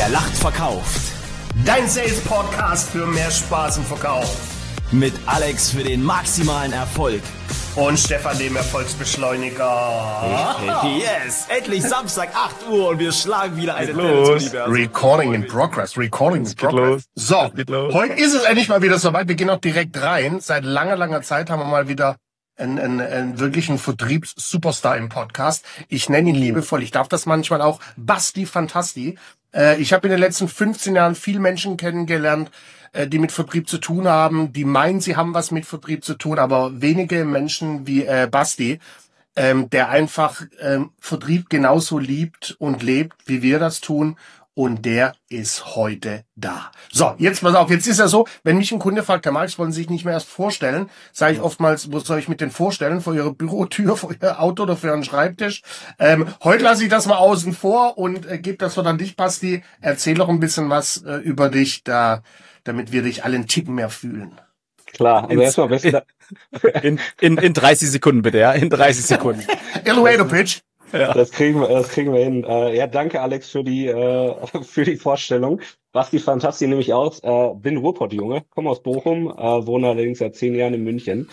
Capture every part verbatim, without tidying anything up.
Wer lacht, verkauft. Dein Sales-Podcast für mehr Spaß im Verkauf. Mit Alex für den maximalen Erfolg. Und Stefan, dem Erfolgsbeschleuniger. Yes! Endlich Samstag, acht Uhr und wir schlagen wieder eine los. Recording in progress. Recording in progress. So, heute ist es endlich mal wieder soweit. Wir gehen auch direkt rein. Seit langer, langer Zeit haben wir mal wieder einen, einen, einen wirklichen Vertriebs-Superstar im Podcast. Ich nenne ihn liebevoll. Ich darf das manchmal auch Basti Fantasti. Äh, ich habe in den letzten fünfzehn Jahren viele Menschen kennengelernt, die mit Vertrieb zu tun haben, die meinen, sie haben was mit Vertrieb zu tun, aber wenige Menschen wie äh, Basti, ähm, der einfach ähm, Vertrieb genauso liebt und lebt, wie wir das tun, und der ist heute da. So, jetzt pass auf, jetzt ist ja so, wenn mich ein Kunde fragt, Herr Marx, wollen Sie sich nicht mehr erst vorstellen, sage ich oftmals, wo soll ich mit denn vorstellen? Vor Ihrer Bürotür, vor Ihr Auto oder für Ihren Schreibtisch? Ähm, heute lasse ich das mal außen vor und äh, gebe das so an dich, Basti. Erzähl doch ein bisschen was äh, über dich, da damit wir dich alle einen Ticken mehr fühlen. Klar, also erstmal besser. In, in, in dreißig Sekunden bitte, ja, in dreißig Sekunden. Elevator Pitch. Ja. Das kriegen wir, das kriegen wir hin. Äh, ja, danke Alex für die, äh, für die Vorstellung. Basti Fantasti nämlich aus, äh, bin Ruhrpott-Junge, komme aus Bochum, äh, wohne allerdings seit zehn Jahren in München.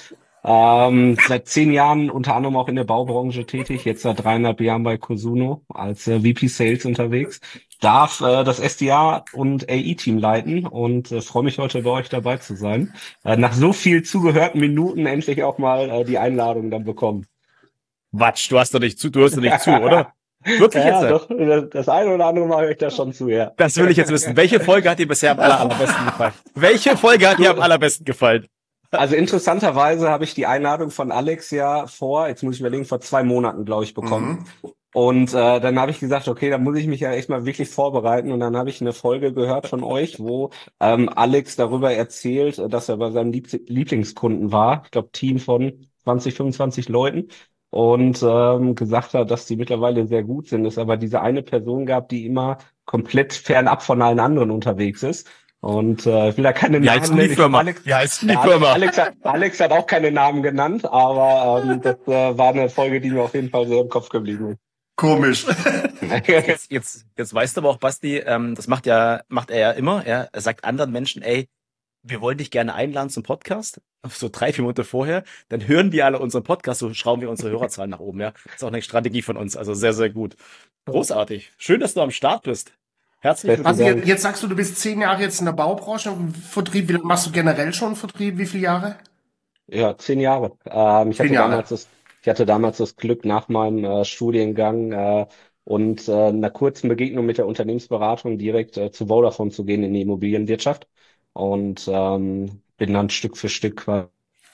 Ähm, seit zehn Jahren unter anderem auch in der Baubranche tätig, jetzt seit dreieinhalb Jahren bei Cosuno als äh, V P Sales unterwegs. Darf äh, das S D A und A E-Team leiten und äh, freue mich heute bei euch dabei zu sein. Äh, nach so viel zugehörten Minuten endlich auch mal äh, die Einladung dann bekommen. Quatsch, du hast doch nicht zu, du hörst doch nicht zu, oder? Wirklich ja, jetzt? Doch, das eine oder andere mache ich da schon zu, ja. Das will ich jetzt wissen. Welche Folge hat dir bisher am aller, allerbesten gefallen? Welche Folge hat dir am allerbesten gefallen? Also interessanterweise habe ich die Einladung von Alex ja vor, jetzt muss ich überlegen, vor zwei Monaten, glaube ich, bekommen. Mhm. Und äh, dann habe ich gesagt, okay, da muss ich mich ja echt mal wirklich vorbereiten. Und dann habe ich eine Folge gehört von euch, wo ähm, Alex darüber erzählt, dass er bei seinem Lieb- Lieblingskunden war. Ich glaube, Team von zwanzig, fünfundzwanzig Leuten. Und ähm, gesagt hat, dass die mittlerweile sehr gut sind. Es aber diese eine Person gab, die immer komplett fernab von allen anderen unterwegs ist. Und äh, ich will da keine Wie Namen heißt die Firma? Alex, Wie heißt die ja, Firma? Alex, hat, Alex hat auch keine Namen genannt, aber ähm, das äh, war eine Folge, die mir auf jeden Fall sehr im Kopf geblieben ist. Komisch. Jetzt, jetzt, jetzt weißt du aber auch, Basti, ähm, das macht ja, macht er ja immer. Ja? Er sagt anderen Menschen, ey, wir wollen dich gerne einladen zum Podcast, so drei, vier Monate vorher, dann hören die alle unseren Podcast, so schrauben wir unsere Hörerzahlen nach oben, ja. Das ist auch eine Strategie von uns, also sehr, sehr gut. Großartig. Schön, dass du am Start bist. Herzlich willkommen. Also jetzt, jetzt sagst du, du bist zehn Jahre jetzt in der Baubranche, Vertrieb, wie lange machst du generell schon Vertrieb, wie viele Jahre? Ja, zehn Jahre. Ähm, ich, zehn hatte Jahre. Damals das, ich hatte damals das Glück, nach meinem äh, Studiengang äh, und äh, einer kurzen Begegnung mit der Unternehmensberatung direkt äh, zu Vodafone zu gehen in die Immobilienwirtschaft. Und ähm, bin dann Stück für Stück quasi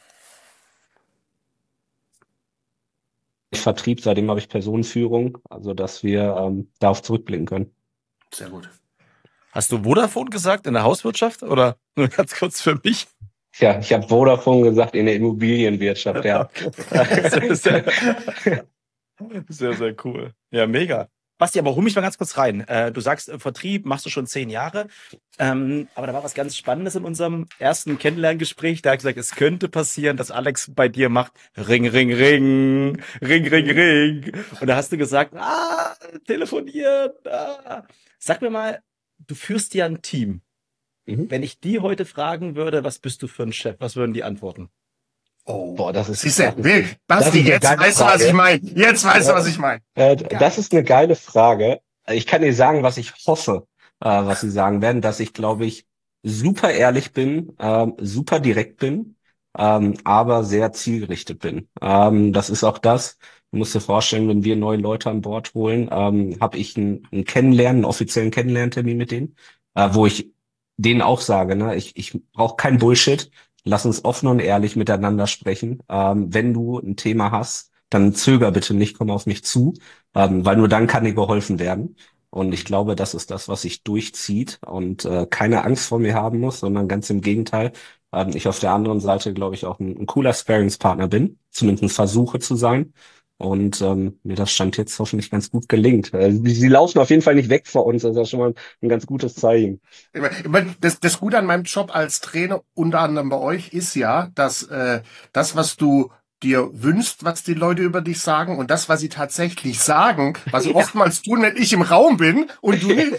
Vertrieb, seitdem habe ich Personenführung, also dass wir ähm, darauf zurückblicken können. Sehr gut. Hast du Vodafone gesagt in der Hauswirtschaft oder nur ganz kurz für mich? Ja, ich habe Vodafone gesagt in der Immobilienwirtschaft, ja. Okay. sehr, sehr, sehr cool. Ja, mega. Basti, aber hol mich mal ganz kurz rein. Äh, du sagst, äh, Vertrieb machst du schon zehn Jahre, ähm, aber da war was ganz Spannendes in unserem ersten Kennenlerngespräch. Da hat gesagt, es könnte passieren, dass Alex bei dir macht Ring, Ring, Ring, Ring, Ring, Ring. Und da hast du gesagt, ah, telefonieren. Ah. Sag mir mal, du führst ja ein Team. Mhm. Wenn ich die heute fragen würde, was bist du für ein Chef, was würden die antworten? Oh, boah, das ist, siehst du, Basti, das jetzt weißt du, was ich meine. Jetzt weißt du, was ich meine. Äh, das ist eine geile Frage. Ich kann dir sagen, was ich hoffe, äh, was sie sagen werden, dass ich, glaube ich, super ehrlich bin, ähm, super direkt bin, ähm, aber sehr zielgerichtet bin. Ähm, das ist auch das. Du musst dir vorstellen, wenn wir neue Leute an Bord holen, ähm, habe ich einen, einen Kennenlernen, einen offiziellen Kennenlerntermin mit denen, äh, wo ich denen auch sage, ne, ich, ich brauche kein Bullshit. Lass uns offen und ehrlich miteinander sprechen. Ähm, wenn du ein Thema hast, dann zöger bitte nicht, komm auf mich zu, ähm, weil nur dann kann dir geholfen werden. Und ich glaube, das ist das, was sich durchzieht und äh, keine Angst vor mir haben muss, sondern ganz im Gegenteil. Ähm, ich auf der anderen Seite, glaube ich, auch ein, ein cooler Sparingspartner bin, zumindest versuche zu sein. Und ähm, mir das Stand jetzt hoffentlich ganz gut gelingt. Äh, sie, sie laufen auf jeden Fall nicht weg vor uns. Das ist ja schon mal ein ganz gutes Zeichen. Ich meine, das, das Gute an meinem Job als Trainer, unter anderem bei euch, ist ja, dass äh, das, was du dir wünschst, was die Leute über dich sagen und das, was sie tatsächlich sagen, was sie oftmals tun, wenn ich im Raum bin und du nicht,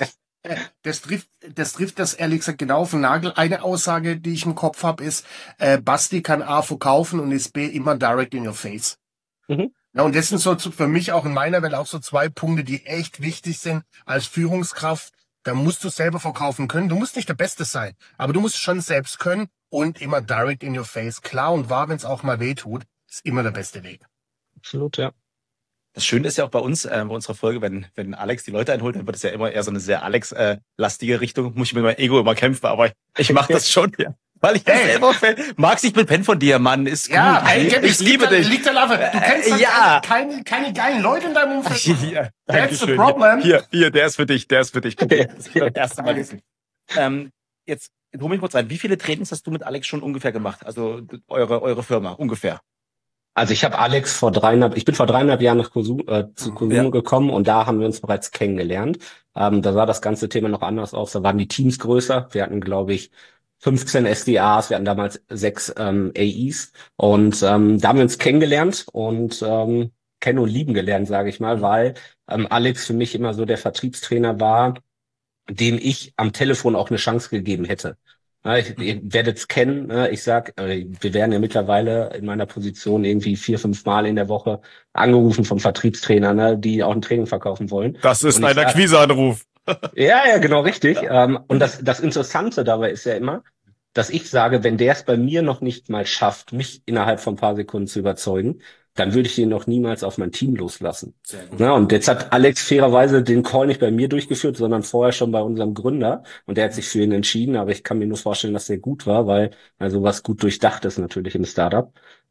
Das trifft, das trifft das ehrlich gesagt genau auf den Nagel. Eine Aussage, die ich im Kopf habe, ist, äh, Basti kann A verkaufen und ist B immer direct in your face. Mhm. Ja, und das sind so für mich auch in meiner Welt auch so zwei Punkte, die echt wichtig sind als Führungskraft. Da musst du selber verkaufen können. Du musst nicht der Beste sein, aber du musst schon selbst können und immer direct in your face. Klar und wahr, wenn es auch mal weh tut, ist immer der beste Weg. Absolut, ja. Das Schöne ist ja auch bei uns, äh, bei unserer Folge, wenn wenn Alex die Leute einholt, dann wird es ja immer eher so eine sehr Alex-lastige Richtung. Muss ich mit meinem Ego immer kämpfen, aber ich, ich mache das schon, ja. Weil ich hey. selber Fan, magst, ich bin Fan von dir, Mann, ist gut. Ja, hey, ich, ich liebe dich. Liegt der Love. Du kennst äh, ja. keine, keine geilen Leute in deinem Umfeld. Ja, That's the problem. Hier, hier, der ist für dich, der ist für dich. Das ist das erste Mal gesehen. Ähm, jetzt, hol mich kurz rein. Wie viele Trainings hast du mit Alex schon ungefähr gemacht? Also eure eure Firma, ungefähr. Also ich habe Alex vor dreieinhalb, ich bin vor dreieinhalb Jahren nach Kosumo, äh, zu Kosumo ja. gekommen und da haben wir uns bereits kennengelernt. Ähm, da sah das ganze Thema noch anders aus. Da waren die Teams größer. Wir hatten, glaube ich, fünfzehn S D As, wir hatten damals sechs ähm, A Es und ähm, da haben wir uns kennengelernt und ähm, kennen und lieben gelernt, sage ich mal, weil ähm, Alex für mich immer so der Vertriebstrainer war, dem ich am Telefon auch eine Chance gegeben hätte. Ja, ich, ihr werdet es kennen, ne? Ich sag, äh, wir werden ja mittlerweile in meiner Position irgendwie vier, fünf Mal in der Woche angerufen vom Vertriebstrainer, ne, die auch ein Training verkaufen wollen. Das ist ein Akquiseanruf. Ja, ja, genau, richtig. Ähm, und das, das Interessante dabei ist ja immer, dass ich sage, wenn der es bei mir noch nicht mal schafft, mich innerhalb von ein paar Sekunden zu überzeugen, dann würde ich den noch niemals auf mein Team loslassen. Ja, und jetzt hat Alex fairerweise den Call nicht bei mir durchgeführt, sondern vorher schon bei unserem Gründer. Und der hat sich für ihn entschieden, aber ich kann mir nur vorstellen, dass der gut war, weil also was gut durchdacht ist natürlich im Startup.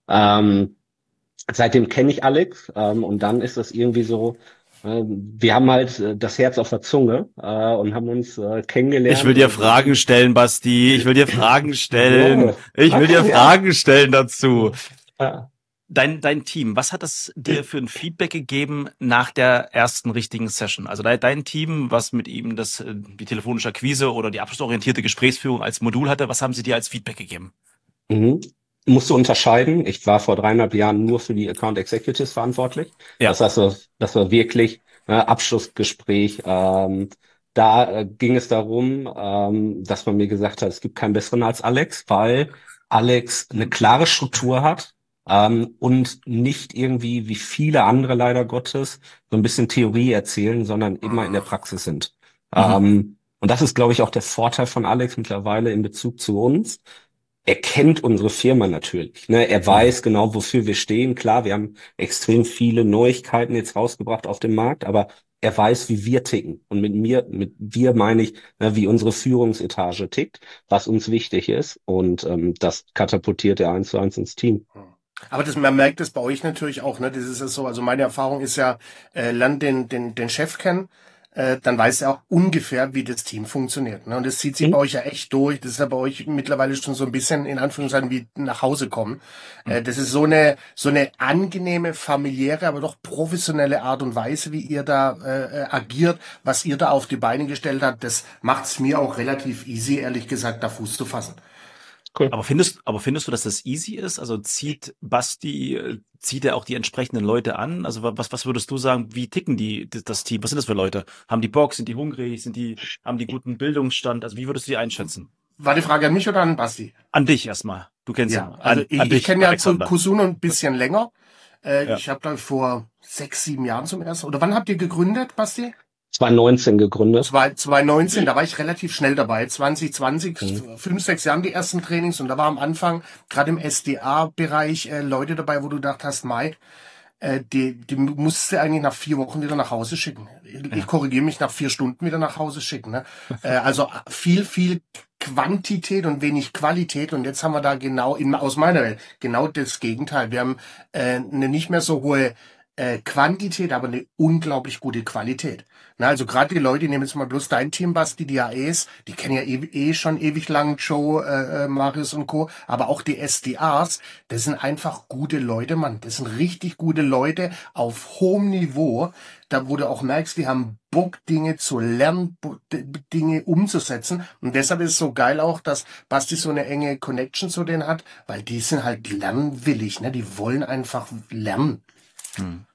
Ähm, seitdem kenne ich Alex ähm, und dann ist das irgendwie so, äh, wir haben halt äh, das Herz auf der Zunge äh, und haben uns äh, kennengelernt. Ich will dir Fragen stellen, Basti. Ich will dir Fragen stellen. Ja. Ich will dir Fragen stellen dazu. Ja. Dein, dein Team, was hat das dir für ein Feedback gegeben nach der ersten richtigen Session? Also dein Team, was mit ihm das, die telefonische Akquise oder die abschlussorientierte Gesprächsführung als Modul hatte, was haben sie dir als Feedback gegeben? Mhm. Musst du unterscheiden. Ich war vor dreieinhalb Jahren nur für die Account Executives verantwortlich. Ja. Das heißt, das war wirklich äh, Abschlussgespräch. Ähm, da äh, ging es darum, ähm, dass man mir gesagt hat, es gibt keinen besseren als Alex, weil Alex eine klare Struktur hat. Ähm, und nicht irgendwie, wie viele andere leider Gottes, so ein bisschen Theorie erzählen, sondern immer in der Praxis sind. Mhm. Ähm, und das ist, glaube ich, auch der Vorteil von Alex mittlerweile in Bezug zu uns. Er kennt unsere Firma natürlich. Ne? Er weiß genau, wofür wir stehen. Klar, wir haben extrem viele Neuigkeiten jetzt rausgebracht auf dem Markt, aber er weiß, wie wir ticken. Und mit mir, mit wir meine ich, ne, wie unsere Führungsetage tickt, was uns wichtig ist. Und ähm, das katapultiert er eins zu eins ins Team. Aber das, man merkt das bei euch natürlich auch, ne? Das ist ja so, also meine Erfahrung ist ja, äh, lernt den, den, den Chef kennen, äh, dann weiß er auch ungefähr, wie das Team funktioniert, ne? Und das zieht sich mhm. bei euch ja echt durch. Das ist ja bei euch mittlerweile schon so ein bisschen, in Anführungszeichen, wie nach Hause kommen. Mhm. Äh, das ist so eine, so eine angenehme, familiäre, aber doch professionelle Art und Weise, wie ihr da äh, agiert, was ihr da auf die Beine gestellt habt. Das macht's mir auch relativ easy, ehrlich gesagt, da Fuß zu fassen. Cool. Aber findest, aber findest du, dass das easy ist? Also zieht Basti, zieht er auch die entsprechenden Leute an? Also was, was würdest du sagen? Wie ticken die, das Team? Was sind das für Leute? Haben die Bock? Sind die hungrig? Sind die, haben die guten Bildungsstand? Also wie würdest du die einschätzen? War die Frage an mich oder an Basti? An dich erstmal. Du kennst ja. ihn. Also an, ich, an ich kenne ja zu Kosumo ein bisschen ja. länger. Äh, ja. Ich habe da vor sechs, sieben Jahren zum ersten. Oder wann habt ihr gegründet, Basti? zwanzig neunzehn gegründet. zwanzig neunzehn, da war ich relativ schnell dabei. zwanzig zwanzig, mhm. fünf, sechs Jahren die ersten Trainings und da war am Anfang gerade im S D A-Bereich äh, Leute dabei, wo du gedacht hast, Mai, äh, die, die musst du eigentlich nach vier Wochen wieder nach Hause schicken. Ich, ja. ich korrigiere mich, nach vier Stunden wieder nach Hause schicken. Ne? äh, also viel, viel Quantität und wenig Qualität und jetzt haben wir da genau, in, aus meiner Welt, genau das Gegenteil. Wir haben äh, eine nicht mehr so hohe äh, Quantität, aber eine unglaublich gute Qualität. Na, also gerade die Leute, nehmen jetzt mal bloß dein Team, Basti, die A Es, die kennen ja eh, eh schon ewig lang Joe, äh, Marius und Co., aber auch die S D As, das sind einfach gute Leute, Mann. Das sind richtig gute Leute auf hohem Niveau, da wo du auch merkst, die haben Bock, Dinge zu lernen, Dinge umzusetzen. Und deshalb ist es so geil auch, dass Basti so eine enge Connection zu denen hat, weil die sind halt lernwillig, ne? Die wollen einfach lernen. Hm.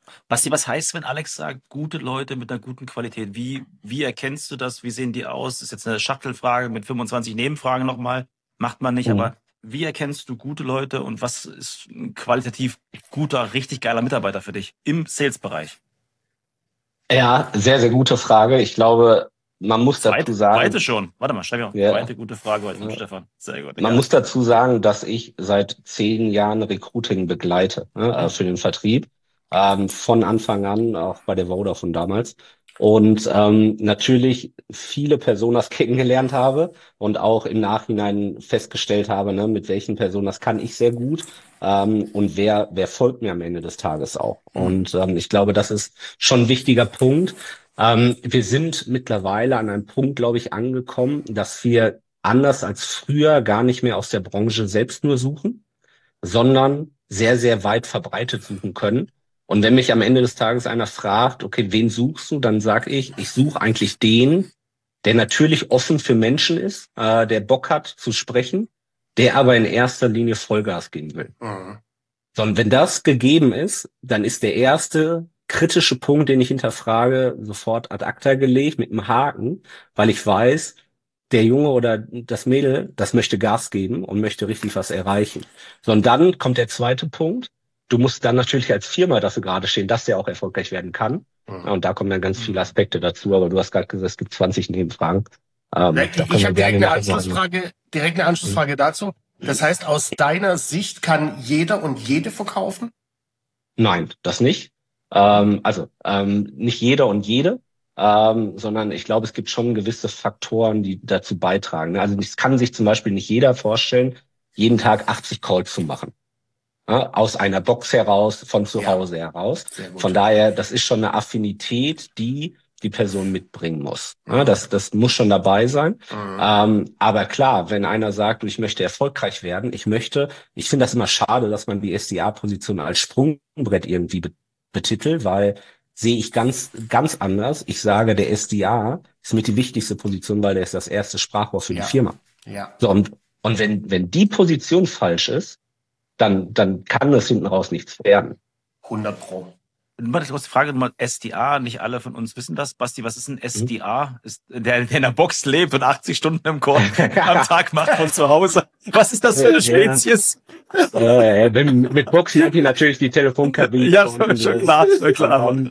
Basti, was heißt, wenn Alex sagt, gute Leute mit einer guten Qualität? Wie, wie erkennst du das? Wie sehen die aus? Ist jetzt eine Schachtelfrage mit fünfundzwanzig Nebenfragen nochmal. Macht man nicht, Mhm. aber wie erkennst du gute Leute und was ist ein qualitativ guter, richtig geiler Mitarbeiter für dich im Sales-Bereich? Ja, sehr, sehr gute Frage. Ich glaube, man muss dazu Zweite, sagen, zweite schon. Warte mal, schreib mir auf. Ja. Zweite gute Frage heute von Ja. Stefan. Sehr gut. man Ja. muss dazu sagen, dass ich seit zehn Jahren Recruiting begleite, ne, äh, für den Vertrieb. Ähm, von Anfang an, auch bei der Vodafone damals. Und ähm, natürlich viele Personas kennengelernt habe und auch im Nachhinein festgestellt habe, ne, mit welchen Personas kann ich sehr gut ähm, und wer wer folgt mir am Ende des Tages auch. Und ähm, ich glaube, das ist schon ein wichtiger Punkt. Ähm, wir sind mittlerweile an einem Punkt, glaube ich, angekommen, dass wir anders als früher gar nicht mehr aus der Branche selbst nur suchen, sondern sehr, sehr weit verbreitet suchen können. Und wenn mich am Ende des Tages einer fragt, okay, wen suchst du, dann sage ich, ich suche eigentlich den, der natürlich offen für Menschen ist, äh, der Bock hat zu sprechen, der aber in erster Linie Vollgas geben will. Mhm. So, und wenn das gegeben ist, dann ist der erste kritische Punkt, den ich hinterfrage, sofort ad acta gelegt mit einem Haken, weil ich weiß, der Junge oder das Mädel, das möchte Gas geben und möchte richtig was erreichen. So, und dann kommt der zweite Punkt. Du musst dann natürlich als Firma dafür gerade stehen, dass der auch erfolgreich werden kann. Mhm. Ja, und da kommen dann ganz viele Aspekte dazu. Aber du hast gerade gesagt, es gibt zwanzig Nebenfragen. Ähm, da Ich, können ich wir habe gerne direkt eine nachher sagen. Anschlussfrage, direkt eine Anschlussfrage dazu. Das heißt, aus deiner Sicht kann jeder und jede verkaufen? Nein, das nicht. Ähm, also ähm, nicht jeder und jede, ähm, sondern ich glaube, es gibt schon gewisse Faktoren, die dazu beitragen. Ne? Also es kann sich zum Beispiel nicht jeder vorstellen, jeden Tag achtzig Calls zu machen. Ja? Aus einer Box heraus, von zu Ja. Hause heraus. Sehr gut. Von daher, das ist schon eine Affinität, die die Person mitbringen muss. Ja? Das, das muss schon dabei sein. Mhm. Ähm, aber klar, wenn einer sagt, du, ich möchte erfolgreich werden, ich möchte, ich finde das immer schade, dass man die S D A-Position als Sprungbrett irgendwie be betitelt, weil sehe ich ganz, ganz anders. Ich sage, der S D A ist mit die wichtigste Position, weil der ist das erste Sprachrohr für Ja. die Firma. Ja. So, und, und wenn, wenn die Position falsch ist, dann, dann kann das hinten raus nichts werden. hundert Pro. Nur die große Frage, Nummer S D A, nicht alle von uns wissen das. Basti, was ist ein S D A? Ist der, der in der Box lebt und achtzig Stunden im Call am Tag macht von zu Hause. Was ist das für eine Spezies? Äh, wenn, mit Boxen hat die natürlich die Telefonkabine. Ja, schon, schon klar, schon klar. Ähm,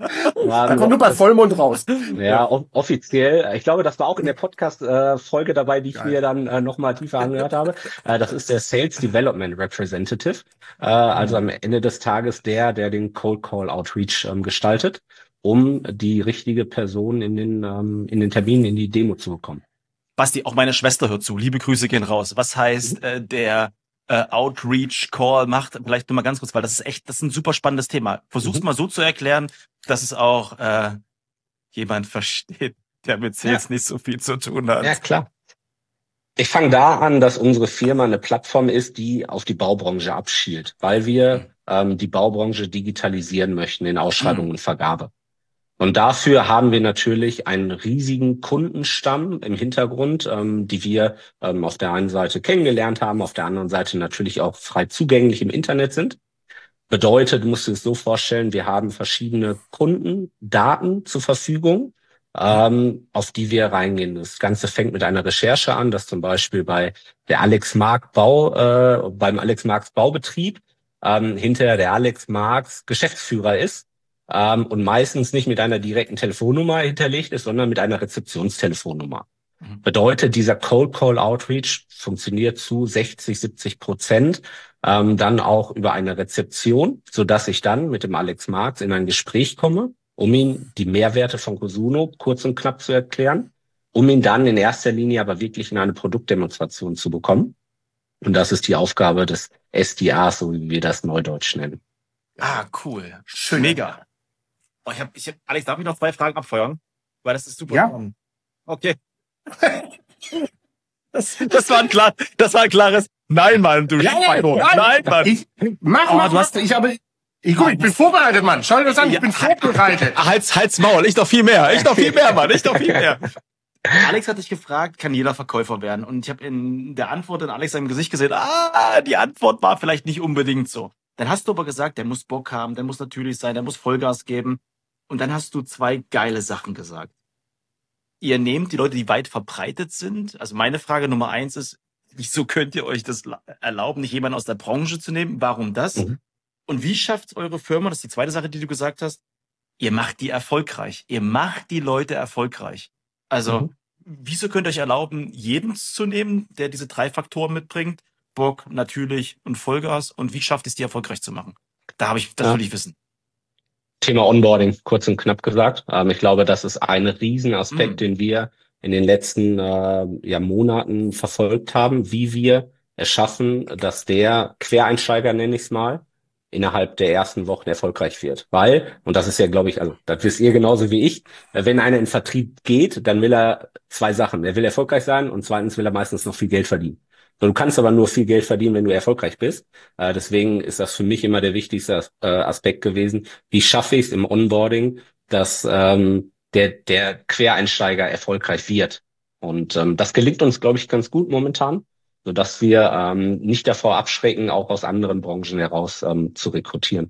Da kommt nur bei Vollmond raus. Ja, o- offiziell. Ich glaube, das war auch in der Podcast-Folge dabei, die ich Geil. mir dann äh, nochmal tiefer angehört habe. Äh, das ist der Sales Development Representative. Äh, also am Ende des Tages der, der den Cold Call Outreach ähm, gestaltet, um die richtige Person in den, ähm, in den Termin, in die Demo zu bekommen. Basti, auch meine Schwester hört zu. Liebe Grüße gehen raus. Was heißt äh, der äh, Outreach-Call macht? Vielleicht nur mal ganz kurz, weil das ist echt, das ist ein super spannendes Thema. Versuch's Mhm. mal so zu erklären, dass es auch äh, jemand versteht, der mit Sales nicht so viel zu tun hat. Ja, klar. Ich fange da an, dass unsere Firma eine Plattform ist, die auf die Baubranche abschielt, weil wir ähm, die Baubranche digitalisieren möchten in Ausschreibung und Vergabe. Und dafür haben wir natürlich einen riesigen Kundenstamm im Hintergrund, ähm, die wir ähm, auf der einen Seite kennengelernt haben, auf der anderen Seite natürlich auch frei zugänglich im Internet sind. Bedeutet, du musst dir es so vorstellen, wir haben verschiedene Kundendaten zur Verfügung, ähm, auf die wir reingehen. Das Ganze fängt mit einer Recherche an, dass zum Beispiel bei der Alex Mark Bau, äh, beim Alex Marks Baubetrieb ähm, hinterher der Alex Marks Geschäftsführer ist ähm, und meistens nicht mit einer direkten Telefonnummer hinterlegt ist, sondern mit einer Rezeptionstelefonnummer. Mhm. Bedeutet, dieser Cold Call Outreach funktioniert zu sechzig, siebzig Prozent ähm, dann auch über eine Rezeption, so dass ich dann mit dem Alex Marks in ein Gespräch komme, um ihm die Mehrwerte von Cosuno kurz und knapp zu erklären, um ihn dann in erster Linie aber wirklich in eine Produktdemonstration zu bekommen. Und das ist die Aufgabe des S D As, so wie wir das neudeutsch nennen. Ah, cool. Schön. Mega. Oh, ich hab, ich hab, Alex, darf ich noch zwei Fragen abfeuern? Weil das ist super. Ja. Okay. Das, das war ein klar, das war ein klares Nein, Mann, du Schweino. Nein, Mann. Ich, mach, Oh, mach, du hast- mach. Ich habe, ich, guck, ich bin vorbereitet, Mann. Schau dir das an, ich Ja. bin vorbereitet. Hals, Hals, Maul. Ich doch viel mehr. Ich doch viel mehr, Mann. Ich doch viel mehr. Alex hat dich gefragt, kann jeder Verkäufer werden? Und ich habe in der Antwort in Alex seinem Gesicht gesehen, ah, die Antwort war vielleicht nicht unbedingt so. Dann hast du aber gesagt, der muss Bock haben, der muss natürlich sein, der muss Vollgas geben. Und dann hast du zwei geile Sachen gesagt. Ihr nehmt die Leute, die weit verbreitet sind. Also meine Frage Nummer eins ist, wieso könnt ihr euch das erlauben, nicht jemanden aus der Branche zu nehmen? Warum das? Mhm. Und wie schafft eure Firma, das ist die zweite Sache, die du gesagt hast, ihr macht die erfolgreich. Ihr macht die Leute erfolgreich. Also, mhm. wieso könnt ihr euch erlauben, jeden zu nehmen, der diese drei Faktoren mitbringt? Bock, natürlich und Vollgas. Und wie schafft es, die erfolgreich zu machen? Da habe ich, das ja. will ich wissen. Thema Onboarding, kurz und knapp gesagt. Ähm, ich glaube, das ist ein Riesenaspekt, mhm. den wir in den letzten äh, ja, Monaten verfolgt haben, wie wir es schaffen, dass der Quereinsteiger, nenne ich es mal, innerhalb der ersten Wochen erfolgreich wird. Weil, und das ist ja, glaube ich, also das wisst ihr genauso wie ich, wenn einer in Vertrieb geht, dann will er zwei Sachen. Er will erfolgreich sein und zweitens will er meistens noch viel Geld verdienen. So, du kannst aber nur viel Geld verdienen, wenn du erfolgreich bist. Äh, deswegen ist das für mich immer der wichtigste äh, Aspekt gewesen. Wie schaffe ich es im Onboarding, dass ähm, der der Quereinsteiger erfolgreich wird? Und ähm, das gelingt uns, glaube ich, ganz gut momentan, sodass wir ähm, nicht davor abschrecken, auch aus anderen Branchen heraus ähm, zu rekrutieren.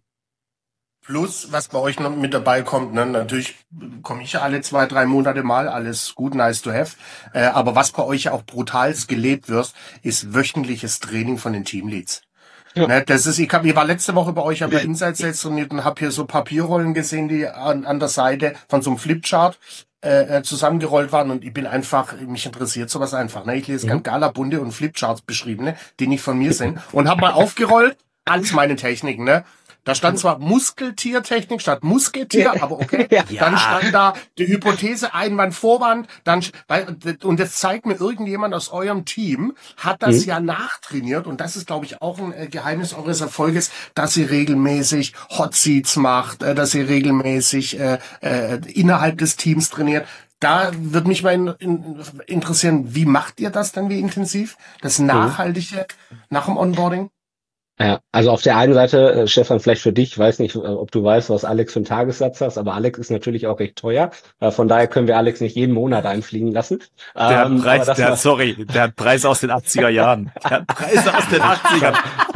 Plus, was bei euch noch mit dabei kommt, ne, natürlich komme ich ja alle zwei, drei Monate mal, alles gut, nice to have. Äh, aber was bei euch auch brutals gelebt wird, ist wöchentliches Training von den Teamleads. Ja. Ne, das ist, ich, hab, ich war letzte Woche bei euch, habe ja Insights jetzt und habe hier so Papierrollen gesehen, die an, an der Seite von so einem Flipchart äh, zusammengerollt waren und ich bin einfach, mich interessiert sowas einfach. Ne? Ich lese mhm. ganz Gala, bunte und Flipcharts beschriebene, die nicht von mir sind und habe mal aufgerollt, alles meine Techniken, ne? Da stand zwar Muskeltiertechnik statt Musketier, aber okay. Ja. Dann stand da die Hypothese Einwand, Vorwand. Dann, und das zeigt mir irgendjemand aus eurem Team, hat das mhm. ja nachtrainiert. Und das ist, glaube ich, auch ein Geheimnis eures Erfolges, dass ihr regelmäßig Hot Seats macht, dass ihr regelmäßig äh, äh, innerhalb des Teams trainiert. Da würde mich mal in, in, interessieren, wie macht ihr das dann, wie intensiv? Das Nachhaltige mhm. nach dem Onboarding? Ja, also auf der einen Seite, äh, Stefan, vielleicht für dich, ich weiß nicht, ob du weißt, was Alex für einen Tagessatz hast, aber Alex ist natürlich auch recht teuer. Äh, von daher können wir Alex nicht jeden Monat einfliegen lassen. Der ähm, hat Preis, der hat, sorry, der hat Preis aus den achtziger Jahren. Der hat Preise aus den achtzigern.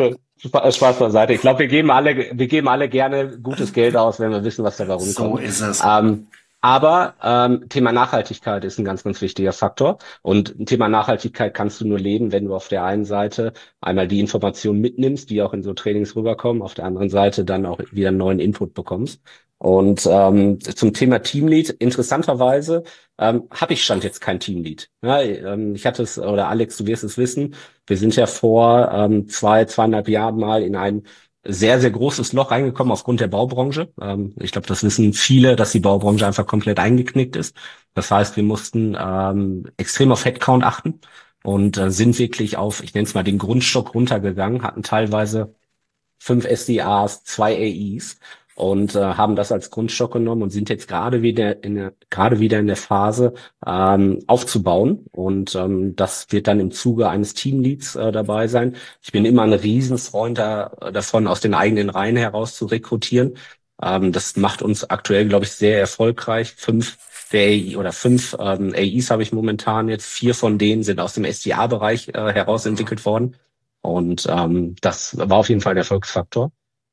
Spaß beiseite. Ich glaube, wir geben alle, wir geben alle gerne gutes Geld aus, wenn wir wissen, was dabei rumkommt. So ist es. Ähm, Aber ähm, Thema Nachhaltigkeit ist ein ganz, ganz wichtiger Faktor. Und ein Thema Nachhaltigkeit kannst du nur leben, wenn du auf der einen Seite einmal die Informationen mitnimmst, die auch in so Trainings rüberkommen, auf der anderen Seite dann auch wieder einen neuen Input bekommst. Und ähm, zum Thema Teamlead, interessanterweise ähm, habe ich stand jetzt kein Teamlead. Ja, ähm, ich hatte es, oder Alex, du wirst es wissen, wir sind ja vor ähm, zwei, zweieinhalb Jahren mal in ein sehr, sehr großes Loch reingekommen aufgrund der Baubranche. Ähm, ich glaube, das wissen viele, dass die Baubranche einfach komplett eingeknickt ist. Das heißt, wir mussten ähm, extrem auf Headcount achten und äh, sind wirklich auf, ich nenne es mal, den Grundstock runtergegangen, hatten teilweise fünf S D As, zwei A Es und äh, haben das als Grundstock genommen und sind jetzt gerade wieder in der gerade wieder in der Phase ähm, aufzubauen und ähm, das wird dann im Zuge eines Teamleads äh, dabei sein. Ich bin immer ein Riesenfreund da, davon, aus den eigenen Reihen heraus zu rekrutieren. Ähm, das macht uns aktuell, glaube ich, sehr erfolgreich. Fünf der A I oder fünf ähm, A Is habe ich momentan jetzt. Vier von denen sind aus dem S D A-Bereich äh, heraus entwickelt worden und ähm, das war auf jeden Fall ein Erfolgsfaktor.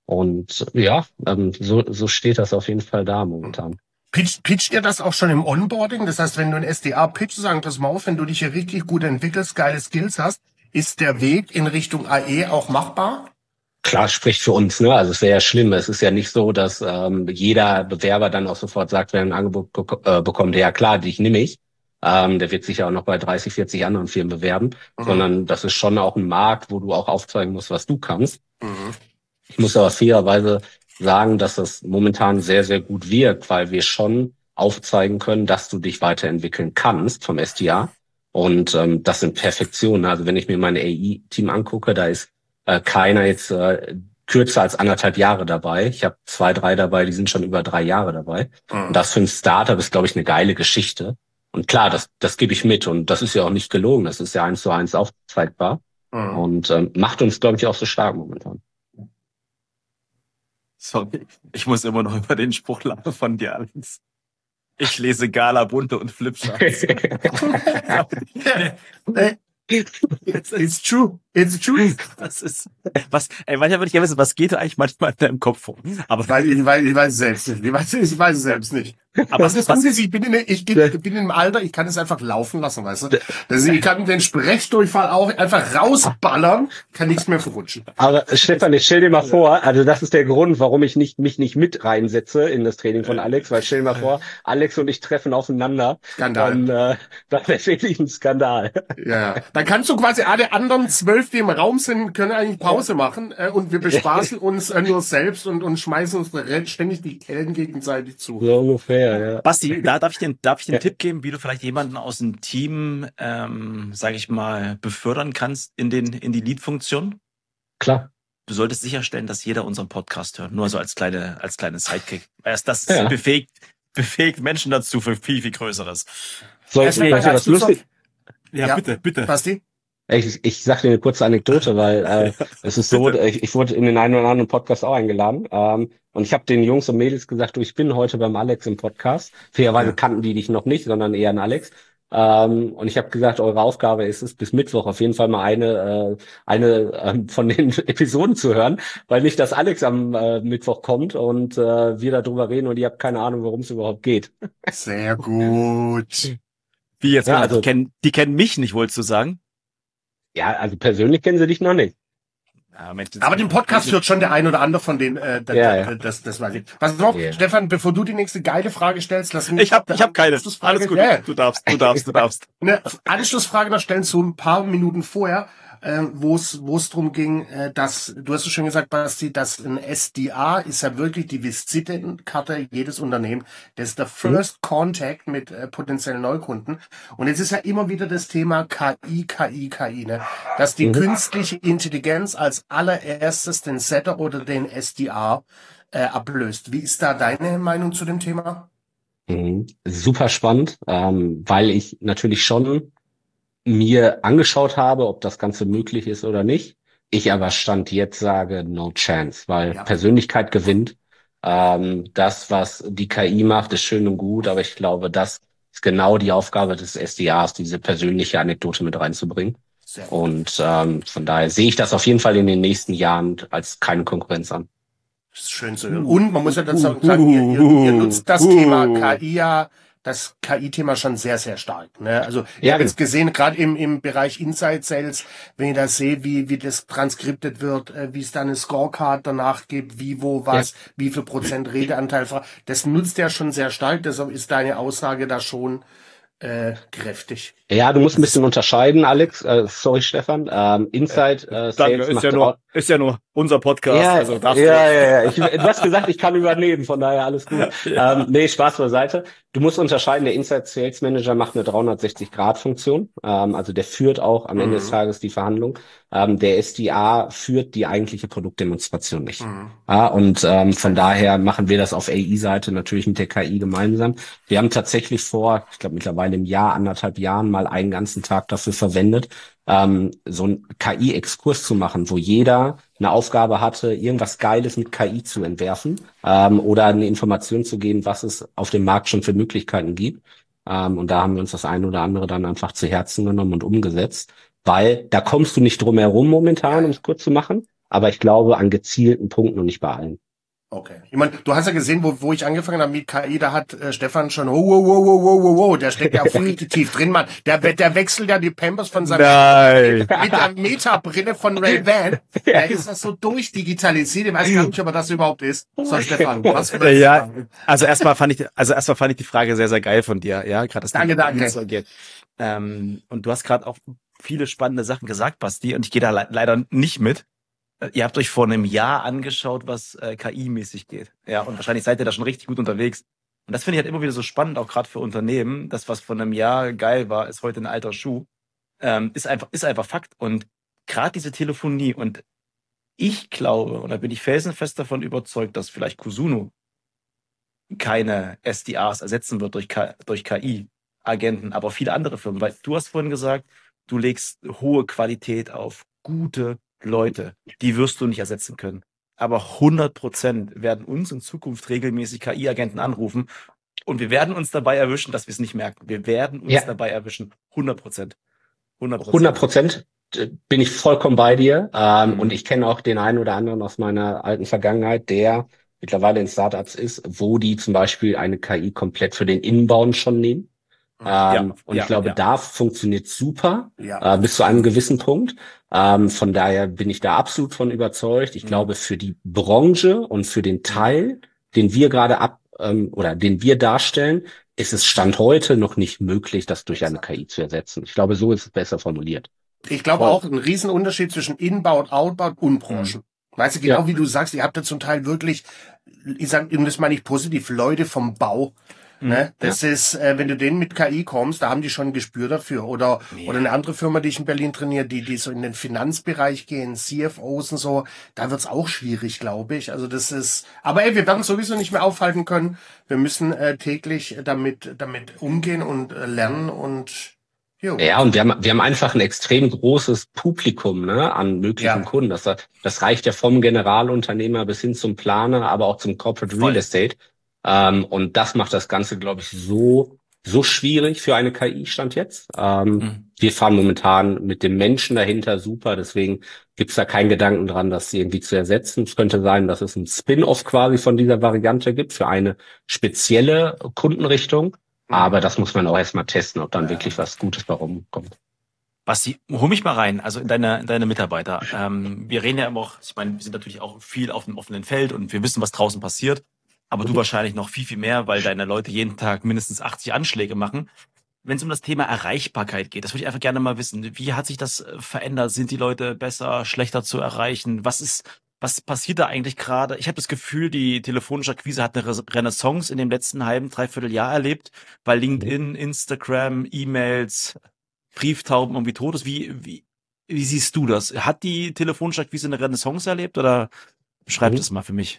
Und ja, ähm, so, so steht das auf jeden Fall da momentan. Pitcht, pitcht ihr das auch schon im Onboarding? Das heißt, wenn du ein S D A pitchst, sagen, pass mal auf, wenn du dich hier richtig gut entwickelst, geile Skills hast, ist der Weg in Richtung A E auch machbar? Klar, spricht für uns, ne? Also es wäre ja schlimm. Es ist ja nicht so, dass ähm, jeder Bewerber dann auch sofort sagt, wenn er ein Angebot be- äh, bekommt, ja klar, dich nehme ich. Ähm, der wird sich ja auch noch bei dreißig, vierzig anderen Firmen bewerben, mhm. sondern das ist schon auch ein Markt, wo du auch aufzeigen musst, was du kannst. Mhm. Ich muss aber fairerweise sagen, dass das momentan sehr, sehr gut wirkt, weil wir schon aufzeigen können, dass du dich weiterentwickeln kannst vom S D A. Und ähm, das sind Perfektionen. Also wenn ich mir mein A I-Team angucke, da ist äh, keiner jetzt äh, kürzer als anderthalb Jahre dabei. Ich habe zwei, drei dabei, die sind schon über drei Jahre dabei. Mhm. Und das für ein Startup ist, glaube ich, eine geile Geschichte. Und klar, das, das gebe ich mit. Und das ist ja auch nicht gelogen. Das ist ja eins zu eins aufzeigbar. Mhm. Und ähm, macht uns, glaube ich, auch so stark momentan. Sorry, ich muss immer noch über den Spruch lachen von dir, Alex. Ich lese Gala, bunte und Flipcharts. It's, it's true. It's true. Das ist, was, ey, manchmal würde ich ja wissen, was geht da eigentlich manchmal in deinem Kopf vor? Aber, Weil ich, weiß, ich weiß es selbst nicht. Ich weiß, ich weiß es selbst nicht. aber Was das was, Gute ist, ich bin in, ich bin bin im Alter, ich kann es einfach laufen lassen, weißt du? Das, ich kann den Sprechdurchfall auch einfach rausballern, kann nichts mehr verrutschen. Aber Stefan, ich stell dir mal vor, also das ist der Grund, warum ich nicht mich nicht mit reinsetze in das Training von Alex, weil stell dir mal vor, Alex und ich treffen aufeinander. Skandal. Und äh, das wäre wirklich ein Skandal. Ja, dann kannst du quasi alle anderen zwölf, die im Raum sind, können eigentlich Pause machen äh, und wir bespaßen uns äh, nur selbst und, und schmeißen uns ständig die Kellen gegenseitig zu. So ungefähr, ja. Basti, da darf ich dir, darf ich dir einen Tipp geben, wie du vielleicht jemanden aus dem Team, ähm, sage ich mal, befördern kannst in den in die Lead-Funktion? Klar. Du solltest sicherstellen, dass jeder unseren Podcast hört, nur so als kleine als kleine Sidekick. Erst das Ja. befähigt befähigt Menschen dazu für viel viel Größeres. Soll ich Erstmal dir was lustig? Ja, Ja. bitte, bitte. Basti? Ich, ich sag dir eine kurze Anekdote, weil äh, es ist so, ich, ich wurde in den einen oder anderen Podcast auch eingeladen ähm, und ich habe den Jungs und Mädels gesagt, du, ich bin heute beim Alex im Podcast. Fairerweise Ja. kannten die dich noch nicht, sondern eher an Alex. Ähm, und ich habe gesagt, eure Aufgabe ist es, bis Mittwoch auf jeden Fall mal eine äh, eine ähm, von den Episoden zu hören, weil nicht, dass Alex am äh, Mittwoch kommt und äh, wir darüber reden und ihr habt keine Ahnung, worum es überhaupt geht. Sehr gut. Wie jetzt? Ja, Ja, also- die kennen die kennen mich nicht, wolltest du sagen? Ja, also persönlich kennen sie dich noch nicht. Ja, Mensch, Aber den Podcast hört schon der ein oder andere von denen, äh, da, Ja, da, ja. das, das weiß ich. Pass auf, Ja. Stefan, bevor du die nächste geile Frage stellst, lass mich... Ich hab ich hab keine. Anschlussfrage- Alles gut. Ja, Du darfst, du darfst, du darfst. eine Anschlussfrage noch stellen zu ein paar Minuten vorher, äh, wo es wo es darum ging, äh, dass, du hast es schon gesagt, Basti, dass ein S D A ist ja wirklich die Visitenkarte jedes Unternehmen. Das ist der First Contact mit äh, potenziellen Neukunden. Und jetzt ist ja immer wieder das Thema K I, K I, K I, ne? Dass die Mhm. künstliche Intelligenz als allererstes den Setter oder den S D A äh, ablöst. Wie ist da deine Meinung zu dem Thema? Mhm. Super spannend, ähm, weil ich natürlich schon mir angeschaut habe, ob das Ganze möglich ist oder nicht. Ich aber Stand jetzt sage, no chance, weil Ja. Persönlichkeit gewinnt. Ähm, das, was die K I macht, ist schön und gut, aber ich glaube, das ist genau die Aufgabe des S D As, diese persönliche Anekdote mit reinzubringen. Sehr gut. Und ähm, von daher sehe ich das auf jeden Fall in den nächsten Jahren als keine Konkurrenz an. Das ist schön zu hören. Und man muss ja dazu sagen, ihr, ihr, ihr nutzt das Uh. Thema K I ja, das K I-Thema schon sehr, sehr stark. Ne? Also ich Ja, habe jetzt gesehen, gerade im, im Bereich Inside Sales, wenn ich das sehe, wie, wie das transkriptet wird, äh, wie es da eine Scorecard danach gibt, wie, wo, was, wie viel Prozent Redeanteil, das nutzt ja schon sehr stark. Deshalb ist deine Aussage da schon äh, kräftig. Ja, du musst ein bisschen unterscheiden, Alex. Äh, sorry, Stefan. Ähm, Inside äh, Danke, Sales ist macht ja nur, ist ja nur unser Podcast, Ja, also darfst ja, du. ja, ja. Ich, du hast gesagt, ich kann übernehmen, von daher alles gut. Ähm, nee, Spaß beiseite. Du musst unterscheiden, der Inside Sales Manager macht eine dreihundertsechzig-Grad-Funktion. Ähm, also der führt auch am Ende des Mhm. Tages die Verhandlung. Ähm, der S D A führt die eigentliche Produktdemonstration nicht. Mhm. Ja, und ähm, von daher machen wir das auf A I-Seite natürlich mit der K I gemeinsam. Wir haben tatsächlich vor, ich glaube mittlerweile im Jahr, anderthalb Jahren mal einen ganzen Tag dafür verwendet, ähm, so einen K I-Exkurs zu machen, wo jeder eine Aufgabe hatte, irgendwas Geiles mit K I zu entwerfen ähm, oder eine Information zu geben, was es auf dem Markt schon für Möglichkeiten gibt. Ähm, und da haben wir uns das eine oder andere dann einfach zu Herzen genommen und umgesetzt, weil da kommst du nicht drum herum momentan, um es kurz zu machen. Aber ich glaube an gezielten Punkten und nicht bei allen. Okay. Ich meine, du hast ja gesehen, wo, wo ich angefangen habe mit K I, da hat äh, Stefan schon, oh, wow, wow, wow, wow, wow, wow, der steckt ja auch richtig tief drin, Mann. Der, der wechselt ja die Pampers von seinem Nein. mit der Meta-Brille von Ray-Ban. Der ist das so durchdigitalisiert. Ich weiß gar nicht, ob er das überhaupt ist. So, Stefan, was für Äh, Ja, also erstmal fand ich, also erstmal fand ich die Frage sehr, sehr geil von dir, ja, gerade das Danke, danke. so geht. Ähm, und du hast gerade auch viele spannende Sachen gesagt, Basti, und ich gehe da le leider nicht mit. Äh, Ihr habt euch vor einem Jahr angeschaut, was äh, K I-mäßig geht, ja, und wahrscheinlich seid ihr da schon richtig gut unterwegs. Und das finde ich halt immer wieder so spannend, auch gerade für Unternehmen. Das, was vor einem Jahr geil war, ist heute ein alter Schuh. Ähm, ist einfach, ist einfach Fakt. Und gerade diese Telefonie und ich glaube, und da bin ich felsenfest davon überzeugt, dass vielleicht Kusuno keine S D As ersetzen wird durch, K durch K I-Agenten, aber viele andere Firmen. Weil du hast vorhin gesagt, du legst hohe Qualität auf gute Leute. Die wirst du nicht ersetzen können. Aber hundert Prozent werden uns in Zukunft regelmäßig K I-Agenten anrufen und wir werden uns dabei erwischen, dass wir es nicht merken. Wir werden uns Ja. dabei erwischen. hundert Prozent. hundert Prozent bin ich vollkommen bei dir. Ähm, Mhm. Und ich kenne auch den einen oder anderen aus meiner alten Vergangenheit, der mittlerweile in Startups ist, wo die zum Beispiel eine K I komplett für den Inbound schon nehmen. Ja, Ähm, und ja, ich glaube, ja. da funktioniert super, Ja. äh, bis zu einem gewissen Punkt. Ähm, von daher bin ich da absolut von überzeugt. Ich Mhm. glaube, für die Branche und für den Teil, den wir gerade ab ähm, oder den wir darstellen, ist es Stand heute noch nicht möglich, das durch eine K I zu ersetzen. Ich glaube, so ist es besser formuliert. Ich glaube Voll. auch ein Riesenunterschied zwischen Inbound, Outbound und Branchen. Weißt du, genau Ja. wie du sagst, ihr habt ja zum Teil wirklich, ich sag, und das meine ich positiv, Leute vom Bau. Ne? Das ist, äh, wenn du denen mit K I kommst, da haben die schon ein Gespür dafür. Oder Ja. oder eine andere Firma, die ich in Berlin trainiere, die die so in den Finanzbereich gehen, C F Os und so, da wird's auch schwierig, glaube ich. Also das ist, aber ey, wir werden sowieso nicht mehr aufhalten können. Wir müssen äh, täglich damit damit umgehen und äh, lernen und jo. Ja, und wir haben, wir haben einfach ein extrem großes Publikum, ne, an möglichen Ja. Kunden. Das, das reicht ja vom Generalunternehmer bis hin zum Planer, aber auch zum Corporate Voll. Real Estate. Ähm, und das macht das Ganze, glaube ich, so, so schwierig für eine K I Stand jetzt. Ähm, Mhm. Wir fahren momentan mit dem Menschen dahinter super, deswegen gibt's da keinen Gedanken dran, das irgendwie zu ersetzen. Es könnte sein, dass es ein Spin-off quasi von dieser Variante gibt für eine spezielle Kundenrichtung. Aber das muss man auch erstmal testen, ob dann Ja. wirklich was Gutes bei rumkommt. Basti, hol mich mal rein, also in deine, in deine Mitarbeiter. Ähm, wir reden ja immer auch, ich meine, wir sind natürlich auch viel auf dem offenen Feld und wir wissen, was draußen passiert. Aber du wahrscheinlich noch viel, viel mehr, weil deine Leute jeden Tag mindestens achtzig Anschläge machen. Wenn es um das Thema Erreichbarkeit geht, das würde ich einfach gerne mal wissen. Wie hat sich das äh, verändert? Sind die Leute besser, schlechter zu erreichen? Was ist, was passiert da eigentlich gerade? Ich habe das Gefühl, die telefonische Akquise hat eine Re- Renaissance in dem letzten halben, dreiviertel Jahr erlebt, weil LinkedIn, Instagram, E-Mails, Brieftauben irgendwie tot ist. Wie, wie, wie siehst du das? Hat die telefonische Akquise eine Renaissance erlebt oder beschreib Mhm. das mal für mich?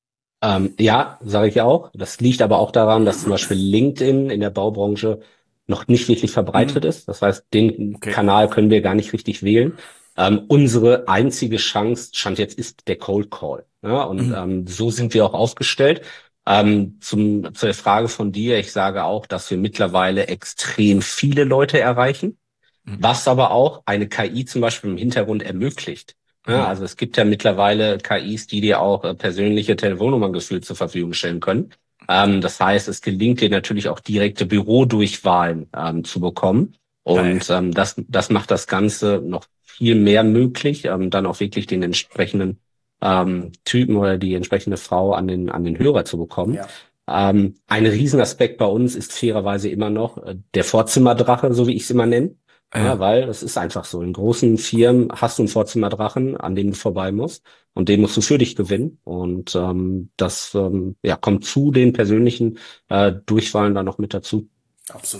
Ähm, ja, sage ich auch. Das liegt aber auch daran, dass zum Beispiel LinkedIn in der Baubranche noch nicht wirklich verbreitet Mhm. ist. Das heißt, den Okay. Kanal können wir gar nicht richtig wählen. Ähm, unsere einzige Chance, Stand jetzt, ist der Cold Call. Ja, und Mhm. ähm, so sind wir auch aufgestellt. Ähm, zum, zur Frage von dir, ich sage auch, dass wir mittlerweile extrem viele Leute erreichen, Mhm. was aber auch eine K I zum Beispiel im Hintergrund ermöglicht. Ja, Mhm. also es gibt ja mittlerweile K Is, die dir auch äh, persönliche Telefonnummern gefühlt zur Verfügung stellen können. Ähm, das heißt, es gelingt dir natürlich auch direkte Bürodurchwahlen ähm, zu bekommen. Und ähm, das, das macht das Ganze noch viel mehr möglich, ähm, dann auch wirklich den entsprechenden ähm, Typen oder die entsprechende Frau an den, an den Hörer zu bekommen. Ja. Ähm, ein Riesenaspekt bei uns ist fairerweise immer noch äh, der Vorzimmerdrache, so wie ich es immer nenne. Ja, Ja. weil es ist einfach so. In großen Firmen hast du einen Vorzimmerdrachen, an dem du vorbei musst. Und den musst du für dich gewinnen. Und ähm, das ähm, ja, kommt zu den persönlichen äh, Durchwahlen dann noch mit dazu. Absolut.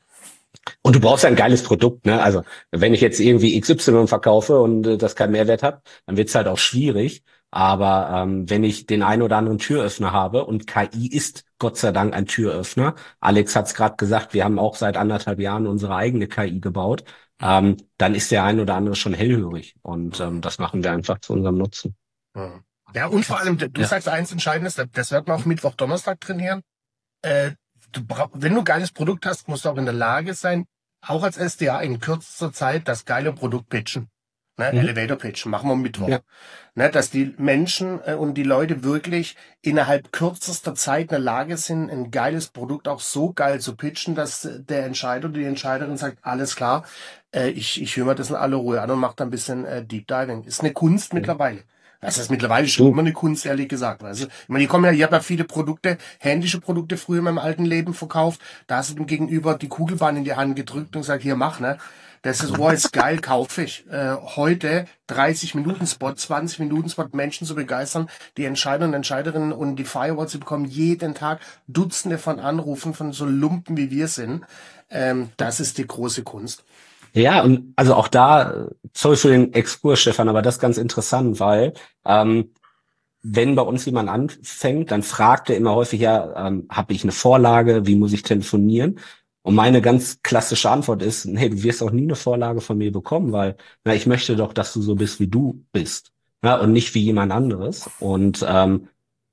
Und du brauchst ein geiles Produkt, ne? Also wenn ich jetzt irgendwie X Y verkaufe und äh, das keinen Mehrwert hat, dann wird's halt auch schwierig. Aber ähm, wenn ich den einen oder anderen Türöffner habe, und K I ist Gott sei Dank ein Türöffner. Alex hat's gerade gesagt, wir haben auch seit anderthalb Jahren unsere eigene K I gebaut. Ähm, dann ist der ein oder andere schon hellhörig. Und ähm, das machen wir einfach zu unserem Nutzen. Ja, ja und vor allem, du Ja. sagst eins Entscheidendes, das werden wir auch Mittwoch, Donnerstag trainieren. Äh, du brauch, wenn du ein geiles Produkt hast, musst du auch in der Lage sein, auch als S D A in kürzester Zeit das geile Produkt pitchen. Ne? Mhm. Elevator pitchen, machen wir Mittwoch. Ja. Ne? Dass die Menschen äh, und die Leute wirklich innerhalb kürzester Zeit in der Lage sind, ein geiles Produkt auch so geil zu pitchen, dass äh, der Entscheider oder die Entscheiderin sagt, alles klar, äh, ich, ich höre mir das in aller Ruhe an und mache da ein bisschen äh, Deep Diving. Ist eine Kunst Mhm. mittlerweile. Das ist mittlerweile schon Du- immer eine Kunst, ehrlich gesagt. Weißt du? Ich meine, die kommen ja, ich habe ja viele Produkte, händische Produkte früher in meinem alten Leben verkauft. Da hast du dem Gegenüber die Kugelbahn in die Hand gedrückt und gesagt, hier, mach, ne? Das ist, oh, ist geil, kaufe ich. Äh, heute dreißig Minuten Spot, zwanzig Minuten Spot, Menschen zu begeistern, die Entscheider und Entscheiderinnen und die Firewalls, die bekommen jeden Tag Dutzende von Anrufen von so Lumpen, wie wir sind. Ähm, das ist die große Kunst. Ja, und also auch da, äh, sorry für den Exkurs, Stefan, aber das ist ganz interessant, weil ähm, wenn bei uns jemand anfängt, dann fragt er immer häufig, ja, ähm, habe ich eine Vorlage, wie muss ich telefonieren? Und meine ganz klassische Antwort ist, nee, du wirst auch nie eine Vorlage von mir bekommen, weil na, ich möchte doch, dass du so bist, wie du bist, ja, und nicht wie jemand anderes. Und ähm,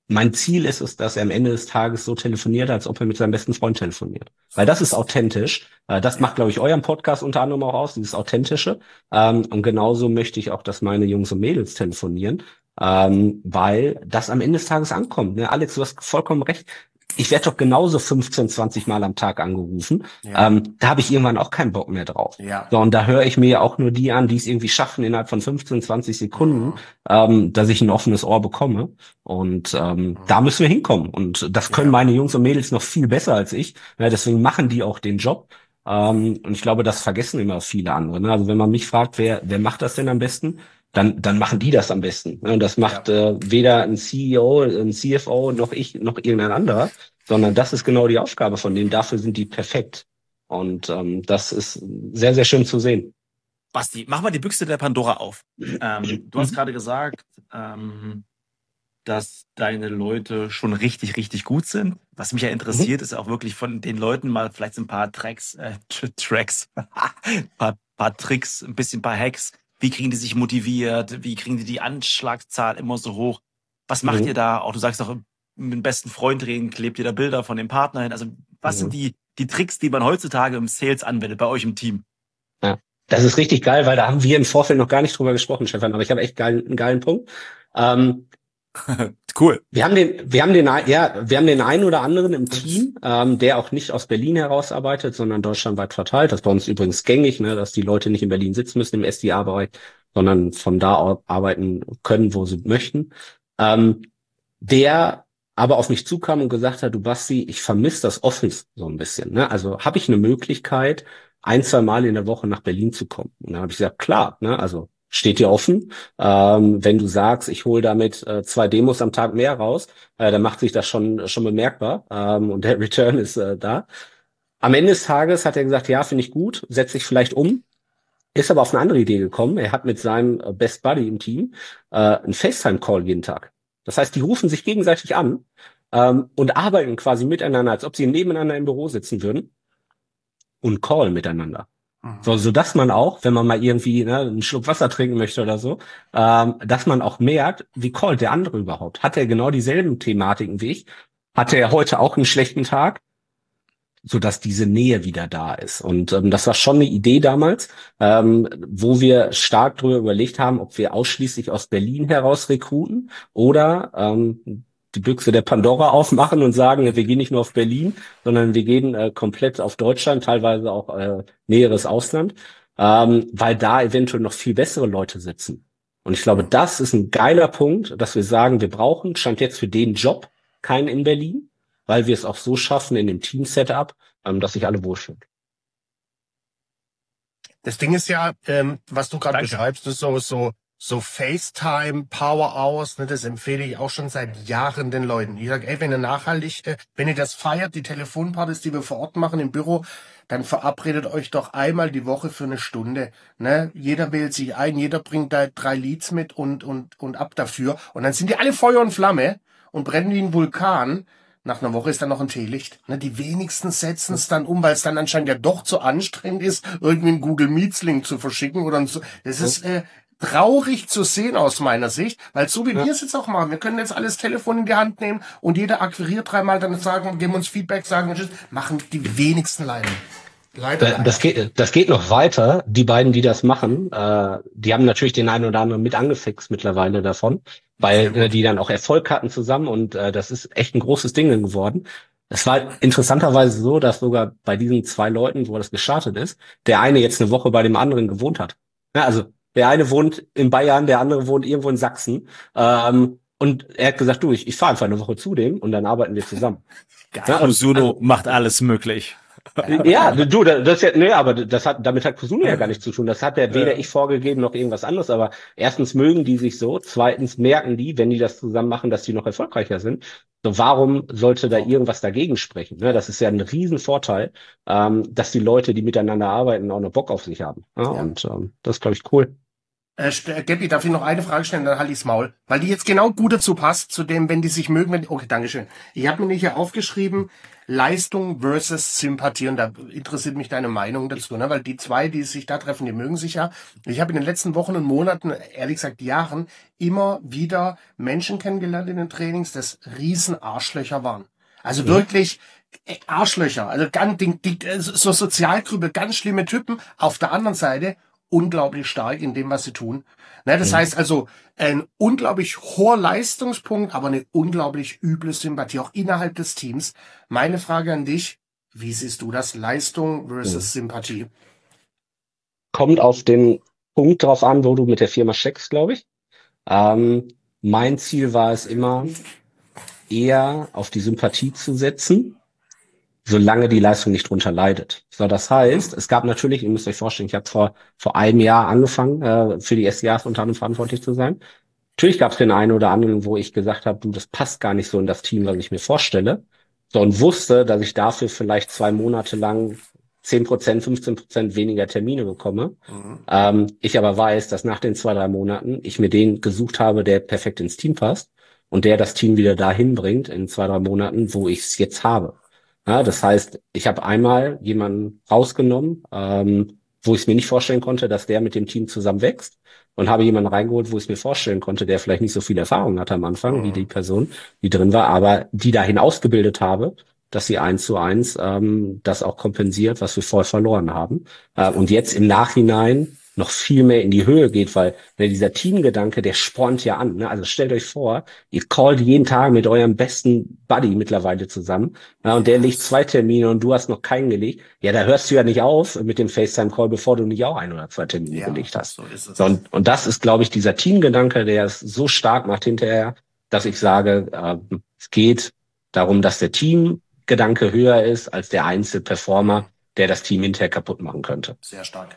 mein Ziel ist es, dass er am Ende des Tages so telefoniert, als ob er mit seinem besten Freund telefoniert. Weil das ist authentisch. Äh, das macht, glaube ich, euren Podcast unter anderem auch aus, dieses Authentische. Ähm, und genauso möchte ich auch, dass meine Jungs und Mädels telefonieren, ähm, weil das am Ende des Tages ankommt. Ne? Alex, du hast vollkommen recht. Ich werde doch genauso fünfzehn, zwanzig Mal am Tag angerufen. Ja. Ähm, da habe ich irgendwann auch keinen Bock mehr drauf. Ja. So, und da höre ich mir ja auch nur die an, die es irgendwie schaffen, innerhalb von fünfzehn, zwanzig Sekunden, Mhm. ähm, dass ich ein offenes Ohr bekomme. Und ähm, Mhm. da müssen wir hinkommen. Und das können Ja. meine Jungs und Mädels noch viel besser als ich. Ja, deswegen machen die auch den Job. Ähm, und ich glaube, das vergessen immer viele andere. Ne? Also wenn man mich fragt, wer, wer macht das denn am besten? Dann, dann machen die das am besten. Ne? Und das macht Ja. äh, weder ein C E O, ein C F O, noch ich, noch irgendein anderer, sondern das ist genau die Aufgabe von denen. Dafür sind die perfekt. Und ähm, das ist sehr, sehr schön zu sehen. Basti, mach mal die Büchse der Pandora auf. Ähm, du hast gerade gesagt, ähm, dass deine Leute schon richtig, richtig gut sind. Was mich ja interessiert, ist auch wirklich von den Leuten mal vielleicht so ein paar Tracks, äh, Tracks, ein paar, paar Tricks, ein bisschen ein paar Hacks. Wie kriegen die sich motiviert? Wie kriegen die die Anschlagzahl immer so hoch? Was macht Mhm. ihr da? Auch du sagst doch, mit dem besten Freund reden, klebt ihr da Bilder von dem Partner hin. Also was Mhm. sind die, die Tricks, die man heutzutage im Sales anwendet, bei euch im Team? Ja, das ist richtig geil, weil da haben wir im Vorfeld noch gar nicht drüber gesprochen, Stefan. Aber ich habe echt geil, einen geilen Punkt. Ähm, Cool. Wir haben den, wir haben den, ja, wir haben den einen oder anderen im Team, ähm, der auch nicht aus Berlin heraus arbeitet, sondern deutschlandweit verteilt. Das ist bei uns übrigens gängig, ne, dass die Leute nicht in Berlin sitzen müssen im S D A-Bereich, sondern von da au- arbeiten können, wo sie möchten. Ähm, der aber auf mich zukam und gesagt hat, du Basti, ich vermisse das Office so ein bisschen. Ne? Also habe ich eine Möglichkeit, ein, zwei Mal in der Woche nach Berlin zu kommen? Und dann habe ich gesagt, klar, ne, also steht dir offen. Ähm, wenn du sagst, ich hole damit äh, zwei Demos am Tag mehr raus, äh, dann macht sich das schon schon bemerkbar ähm, und der Return ist äh, da. Am Ende des Tages hat er gesagt, ja, finde ich gut, setze ich vielleicht um. Ist aber auf eine andere Idee gekommen. Er hat mit seinem äh, Best Buddy im Team äh, einen FaceTime-Call jeden Tag. Das heißt, die rufen sich gegenseitig an ähm, und arbeiten quasi miteinander, als ob sie nebeneinander im Büro sitzen würden und callen miteinander. Mhm. So, so dass man auch, wenn man mal irgendwie ne, einen Schluck Wasser trinken möchte oder so, ähm, dass man auch merkt, wie callt der andere überhaupt? Hat er genau dieselben Thematiken wie ich? Hatte er heute auch einen schlechten Tag? So dass diese Nähe wieder da ist. Und ähm, das war schon eine Idee damals, ähm, wo wir stark drüber überlegt haben, ob wir ausschließlich aus Berlin heraus rekruten oder ähm, die Büchse der Pandora aufmachen und sagen, wir gehen nicht nur auf Berlin, sondern wir gehen äh, komplett auf Deutschland, teilweise auch äh, näheres Ausland, ähm, weil da eventuell noch viel bessere Leute sitzen. Und ich glaube, das ist ein geiler Punkt, dass wir sagen, wir brauchen, stand jetzt für den Job, keinen in Berlin, weil wir es auch so schaffen in dem Team-Setup, ähm, dass sich alle wohlfühlen. Das Ding ist ja, ähm, was du gerade Danke. beschreibst, ist so, so, so FaceTime, Power Hours, ne, das empfehle ich auch schon seit Jahren den Leuten. Ich sage, ey, wenn ihr nachhaltig, äh, wenn ihr das feiert, die Telefonpartys, die wir vor Ort machen im Büro, dann verabredet euch doch einmal die Woche für eine Stunde. Ne? Jeder wählt sich ein, jeder bringt da drei Leads mit und, und, und ab dafür. Und dann sind die alle Feuer und Flamme und brennen wie ein Vulkan. Nach einer Woche ist dann noch ein Teelicht. Ne, die wenigsten setzen es dann um, weil es dann anscheinend ja doch zu anstrengend ist, irgendwie einen Google Meets Link zu verschicken oder so. Das ist äh, traurig zu sehen aus meiner Sicht, weil so wie Ja. wir es jetzt auch machen, wir können jetzt alles Telefon in die Hand nehmen und jeder akquiriert dreimal, dann sagen, geben uns Feedback, sagen tschüss, machen die wenigsten leider. Leider. Da- leider. Das geht, das geht noch weiter. Die beiden, die das machen, äh, die haben natürlich den einen oder anderen mit angefixt mittlerweile davon, weil äh, die dann auch Erfolg hatten zusammen und äh, das ist echt ein großes Ding geworden. Es war interessanterweise so, dass sogar bei diesen zwei Leuten, wo das gestartet ist, der eine jetzt eine Woche bei dem anderen gewohnt hat. Ja, also der eine wohnt in Bayern, der andere wohnt irgendwo in Sachsen. Ähm, und er hat gesagt, du, ich, ich fahre einfach eine Woche zu dem und dann arbeiten wir zusammen. Ja, und- Suno macht alles möglich. Ja, du, das ist ja, nee, aber das hat, damit hat Kusuno ja gar nichts zu tun. Das hat ja weder ich vorgegeben noch irgendwas anderes. Aber erstens mögen die sich so, zweitens merken die, wenn die das zusammen machen, dass die noch erfolgreicher sind. So, warum sollte da irgendwas dagegen sprechen? Ne, das ist ja ein Riesenvorteil, ähm, dass die Leute, die miteinander arbeiten, auch noch Bock auf sich haben. Ja, Ja. Und ähm, das ist, glaube ich, cool. Äh, Gabby, darf ich noch eine Frage stellen, dann halt ich's Maul. Weil die jetzt genau gut dazu passt, zu dem, wenn die sich mögen, wenn die, okay, Dankeschön. Ich habe mir nicht hier aufgeschrieben, Leistung versus Sympathie, und da interessiert mich deine Meinung dazu, ne? Weil die zwei, die sich da treffen, die mögen sich ja. Ich habe in den letzten Wochen und Monaten, ehrlich gesagt Jahren, immer wieder Menschen kennengelernt in den Trainings, das riesen Arschlöcher waren. Also wirklich Arschlöcher, also ganz, die, die, so Sozialkrüppel, ganz schlimme Typen. Auf der anderen Seite unglaublich stark in dem, was sie tun. Ne, das mhm. heißt also, ein unglaublich hoher Leistungspunkt, aber eine unglaublich üble Sympathie, auch innerhalb des Teams. Meine Frage an dich, wie siehst du das? Leistung versus mhm. Sympathie? Kommt auf den Punkt drauf an, wo du mit der Firma steckst, glaube ich. Ähm, mein Ziel war es immer, eher auf die Sympathie zu setzen, solange die Leistung nicht drunter leidet. So, das heißt, es gab natürlich, ihr müsst euch vorstellen, ich habe vor vor einem Jahr angefangen, äh, für die S D As unter anderem verantwortlich zu sein. Natürlich gab es den einen oder anderen, wo ich gesagt habe, du, das passt gar nicht so in das Team, was ich mir vorstelle. So, und wusste, dass ich dafür vielleicht zwei Monate lang zehn Prozent, fünfzehn Prozent weniger Termine bekomme. Mhm. Ähm, ich aber weiß, dass nach den zwei, drei Monaten ich mir den gesucht habe, der perfekt ins Team passt und der das Team wieder dahin bringt in zwei, drei Monaten, wo ich es jetzt habe. Ja, das heißt, ich habe einmal jemanden rausgenommen, ähm, wo ich es mir nicht vorstellen konnte, dass der mit dem Team zusammen wächst, und habe jemanden reingeholt, wo ich es mir vorstellen konnte, der vielleicht nicht so viel Erfahrung hatte am Anfang, mhm. wie die Person, die drin war, aber die dahin ausgebildet habe, dass sie eins zu eins ähm, das auch kompensiert, was wir vorher verloren haben. Äh, und jetzt im Nachhinein noch viel mehr in die Höhe geht, weil ne, dieser Teamgedanke, der spornt ja an. Ne? Also stellt euch vor, ihr callt jeden Tag mit eurem besten Buddy mittlerweile zusammen, ja, und der legt zwei Termine und du hast noch keinen gelegt. Ja, da hörst du ja nicht auf mit dem FaceTime-Call, bevor du nicht auch ein oder zwei Termine ja, gelegt hast. So ist es. Und, und das ist, glaube ich, dieser Teamgedanke, der es so stark macht hinterher, dass ich sage, äh, es geht darum, dass der Teamgedanke höher ist als der Einzelperformer, der das Team hinterher kaputt machen könnte. Sehr stark.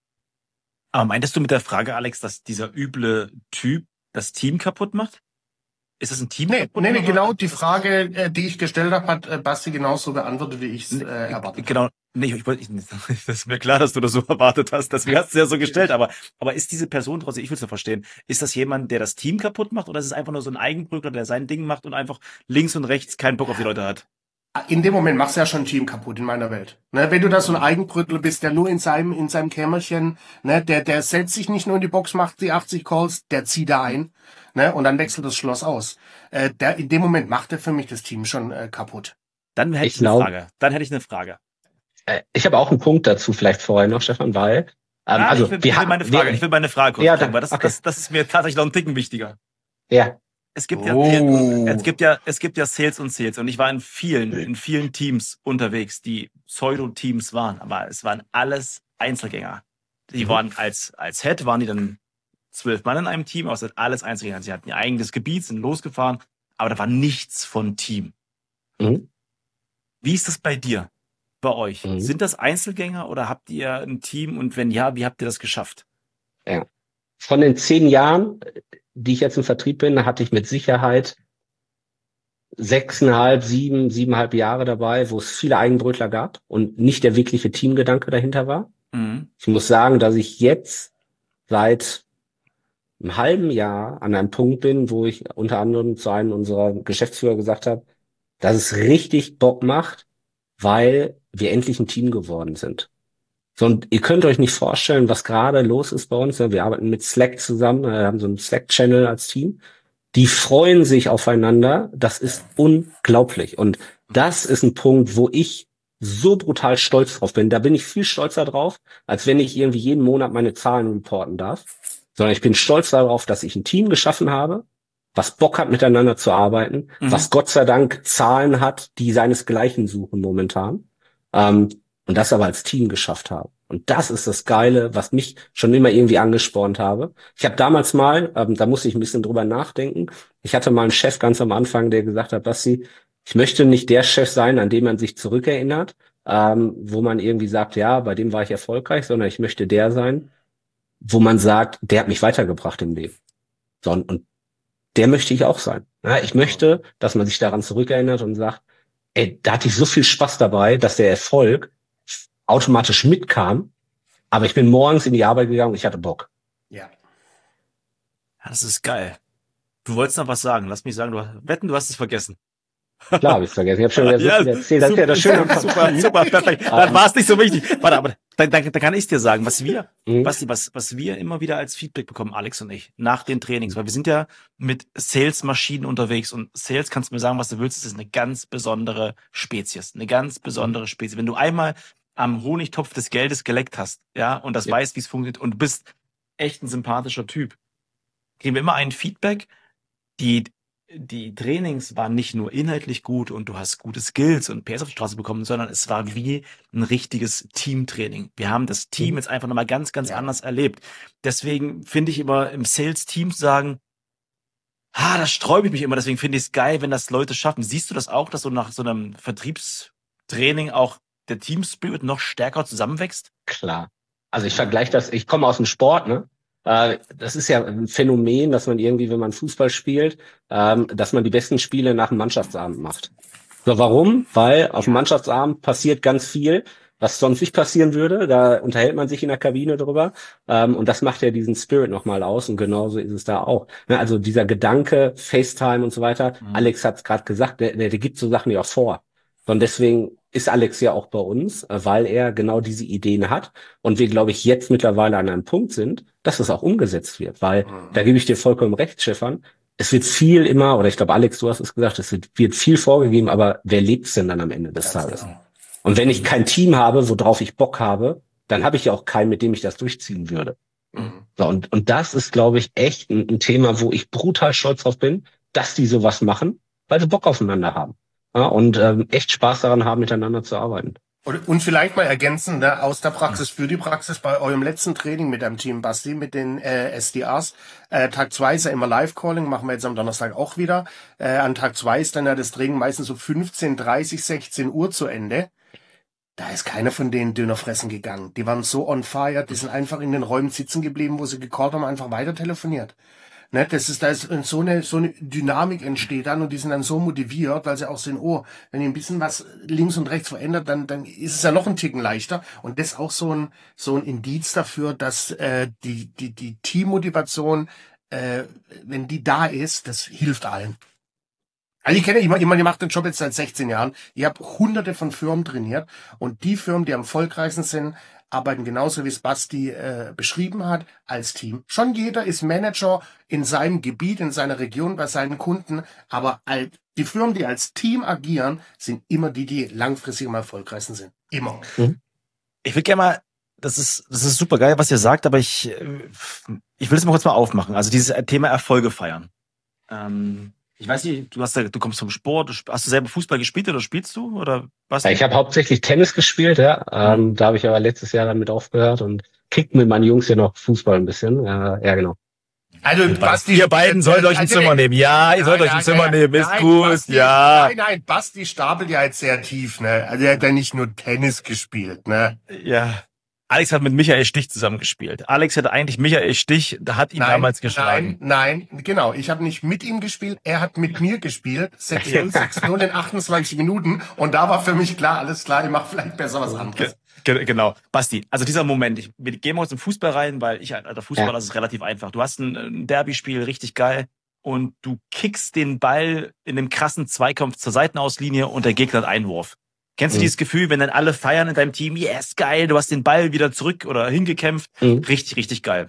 Aber meintest du mit der Frage, Alex, dass dieser üble Typ das Team kaputt macht? Ist das ein Team? Nee, nee, nee, genau die Frage, die ich gestellt habe, hat Basti genauso beantwortet, wie ich es äh, erwartet Genau. Nee, ich, ich wollte, das ist mir klar, dass du das so erwartet hast. Deswegen hast du es ja so gestellt. Aber, aber ist diese Person trotzdem, ich will es ja verstehen, ist das jemand, der das Team kaputt macht, oder ist es einfach nur so ein Eigenbrötler, der sein Ding macht und einfach links und rechts keinen Bock auf die Leute hat? In dem Moment machst du ja schon ein Team kaputt in meiner Welt. Ne, wenn du da so ein Eigenbrötler bist, der nur in seinem in seinem Kämmerchen, ne, der der setzt sich nicht nur in die Box, macht die achtzig Calls, der zieht da ein, ne, und dann wechselt das Schloss aus. Äh, der in dem Moment macht er für mich das Team schon äh, kaputt. Dann hätte ich, ich eine glaub, Frage. Dann hätte ich eine Frage. Äh, ich habe auch einen Punkt dazu, vielleicht vorher noch, Stefan, weil ähm, ah, also ich will, wir ich will meine Frage, wir, ich will meine Frage kurz ja, kriegen, weil das, okay. das das ist mir tatsächlich noch ein Ticken wichtiger. Ja. Es gibt ja, oh. es gibt ja, es gibt ja Sales und Sales, und ich war in vielen, in vielen Teams unterwegs, die Pseudo-Teams waren, aber es waren alles Einzelgänger. Die mhm. waren als, als Head waren die dann zwölf Mann in einem Team, aber es sind alles Einzelgänger. Sie hatten ihr eigenes Gebiet, sind losgefahren, aber da war nichts von Team. Mhm. Wie ist das bei dir, bei euch? Mhm. Sind das Einzelgänger oder habt ihr ein Team, und wenn ja, wie habt ihr das geschafft? Ja. Von den zehn Jahren, die ich jetzt im Vertrieb bin, hatte ich mit Sicherheit sechseinhalb, sieben, siebeneinhalb Jahre dabei, wo es viele Eigenbrötler gab und nicht der wirkliche Teamgedanke dahinter war. Mhm. Ich muss sagen, dass ich jetzt seit einem halben Jahr an einem Punkt bin, wo ich unter anderem zu einem unserer Geschäftsführer gesagt habe, dass es richtig Bock macht, weil wir endlich ein Team geworden sind. So, und ihr könnt euch nicht vorstellen, was gerade los ist bei uns. Wir arbeiten mit Slack zusammen, wir haben so einen Slack-Channel als Team. Die freuen sich aufeinander. Das ist unglaublich. Und das ist ein Punkt, wo ich so brutal stolz drauf bin. Da bin ich viel stolzer drauf, als wenn ich irgendwie jeden Monat meine Zahlen reporten darf. Sondern ich bin stolz darauf, dass ich ein Team geschaffen habe, was Bock hat, miteinander zu arbeiten, mhm. was Gott sei Dank Zahlen hat, die seinesgleichen suchen momentan. Ähm, Und das aber als Team geschafft habe. Und das ist das Geile, was mich schon immer irgendwie angespornt habe. Ich habe damals mal, ähm, da musste ich ein bisschen drüber nachdenken, ich hatte mal einen Chef ganz am Anfang, der gesagt hat, Basti, ich möchte nicht der Chef sein, an dem man sich zurückerinnert, ähm, wo man irgendwie sagt, ja, bei dem war ich erfolgreich, sondern ich möchte der sein, wo man sagt, der hat mich weitergebracht im Leben. So, und der möchte ich auch sein. Ja, ich möchte, dass man sich daran zurückerinnert und sagt, ey, da hatte ich so viel Spaß dabei, dass der Erfolg automatisch mitkam, aber ich bin morgens in die Arbeit gegangen und ich hatte Bock. Ja. Ja, das ist geil. Du wolltest noch was sagen. Lass mich sagen, du wetten, du hast es vergessen. Klar, habe ich vergessen. Ich habe schon wieder so Ja, viel erzählt. Das ist ja das Schöne. Super, super, perfekt. Dann war es nicht so wichtig. Warte, aber dann, dann, dann kann ich dir sagen, was wir, Mhm. was, was, was wir immer wieder als Feedback bekommen, Alex und ich, nach den Trainings, weil wir sind ja mit Sales-Maschinen unterwegs und Sales, kannst du mir sagen, was du willst, das ist eine ganz besondere Spezies, eine ganz besondere Spezies. Wenn du einmal am Honigtopf des Geldes geleckt hast, ja, und das Ja. weißt, wie es funktioniert und du bist echt ein sympathischer Typ, kriegen wir immer ein Feedback, die die Trainings waren nicht nur inhaltlich gut und du hast gute Skills und P S auf die Straße bekommen, sondern es war wie ein richtiges Teamtraining. Wir haben das Team Mhm. jetzt einfach nochmal ganz, ganz Ja. anders erlebt. Deswegen finde ich immer im Sales-Team zu sagen, ah, da sträube ich mich immer. Deswegen finde ich es geil, wenn das Leute schaffen. Siehst du das auch, dass so nach so einem Vertriebstraining auch der Team-Spirit noch stärker zusammenwächst? Klar. Also ich vergleiche das, ich komme aus dem Sport, ne? Äh, Das ist ja ein Phänomen, dass man irgendwie, wenn man Fußball spielt, ähm, dass man die besten Spiele nach dem Mannschaftsabend macht. So, warum? Weil auf dem Mannschaftsabend passiert ganz viel, was sonst nicht passieren würde. Da unterhält man sich in der Kabine drüber. Ähm, und das macht ja diesen Spirit nochmal aus. Und genauso ist es da auch. Ne, also dieser Gedanke, FaceTime und so weiter. Mhm. Alex hat es gerade gesagt, der, der, der gibt so Sachen ja auch vor. Und deswegen ist Alex ja auch bei uns, äh, weil er genau diese Ideen hat. Und wir, glaube ich, jetzt mittlerweile an einem Punkt sind, dass es auch umgesetzt wird. Weil, Mhm. da gebe ich dir vollkommen recht, Stefan, es wird viel immer, oder ich glaube, Alex, du hast es gesagt, es wird, wird viel vorgegeben, aber wer lebt's denn dann am Ende des Ganz Tages? genau. Und wenn ich kein Team habe, worauf ich Bock habe, dann habe ich ja auch keinen, mit dem ich das durchziehen würde. Mhm. So, und, und das ist, glaube ich, echt ein, ein Thema, wo ich brutal stolz drauf bin, dass die sowas machen, weil sie Bock aufeinander haben. Ja, und ähm, echt Spaß daran haben, miteinander zu arbeiten. Und, und vielleicht mal ergänzen, ne, aus der Praxis für die Praxis, bei eurem letzten Training mit deinem Team, Basti, mit den äh, S D As. Äh, Tag zwei ist ja immer Live-Calling, machen wir jetzt am Donnerstag auch wieder. Äh, an Tag zwei ist dann ja das Training meistens so fünfzehn, dreißig, sechzehn Uhr zu Ende. Da ist keiner von denen Döner fressen gegangen. Die waren so on fire, die sind einfach in den Räumen sitzen geblieben, wo sie gecallt haben, einfach weiter telefoniert. Ne, das ist, da ist so eine, so eine Dynamik entsteht dann und die sind dann so motiviert, weil sie auch sehen, oh, wenn ihr ein bisschen was links und rechts verändert, dann, dann ist es ja noch ein Ticken leichter. Und das ist auch so ein, so ein Indiz dafür, dass, äh, die, die, die Teammotivation, äh, wenn die da ist, das hilft allen. Also ich kenne, ich meine, ich mache den Job jetzt seit sechzehn Jahren. Ich habe hunderte von Firmen trainiert und die Firmen, die am erfolgreichsten sind, arbeiten genauso wie es Basti äh, beschrieben hat, als Team. Schon jeder ist Manager in seinem Gebiet, in seiner Region, bei seinen Kunden, aber all, die Firmen, die als Team agieren, sind immer die, die langfristig am erfolgreichsten sind. Immer. Ich will gerne mal, das ist, das ist super geil, was ihr sagt, aber ich, äh, ich will es mal kurz mal aufmachen. Also dieses Thema Erfolge feiern. Ähm, ich weiß nicht, du hast ja, du kommst vom Sport, du, sp- hast du selber Fußball gespielt oder spielst du oder was? Ja, ich habe hauptsächlich Tennis gespielt, ja. Ähm, da habe ich aber letztes Jahr dann mit aufgehört und kick mit meinen Jungs ja noch Fußball ein bisschen. Äh, ja, genau. Also Basti, Ihr beiden sollt euch ein also, Zimmer nehmen. Ja, ihr sollt Nein, euch ein nein, Zimmer nein, nehmen. Ist nein, gut, Basti, ja. Nein, nein, Basti stapelt ja jetzt sehr tief, ne? Also er hat ja nicht nur Tennis gespielt, ne? Ja. Alex hat mit Michael Stich zusammengespielt. Alex hätte eigentlich Michael Stich, da hat ihn damals geschlagen. Nein, nein, genau. Ich habe nicht mit ihm gespielt, er hat mit mir gespielt. sechs null, sechs null in achtundzwanzig Minuten. Und da war für mich klar, alles klar, ich mache vielleicht besser was anderes. Ge genau. Basti, also dieser Moment, ich, wir gehen mal jetzt im Fußball rein, weil ich, alter Fußballer, Ja. das ist relativ einfach. Du hast ein, ein Derby-Spiel, richtig geil, und du kickst den Ball in einem krassen Zweikampf zur Seitenauslinie und der Gegner hat Einwurf. Kennst du Mhm. dieses Gefühl, wenn dann alle feiern in deinem Team, yes, geil, du hast den Ball wieder zurück oder hingekämpft? Mhm. Richtig, richtig geil.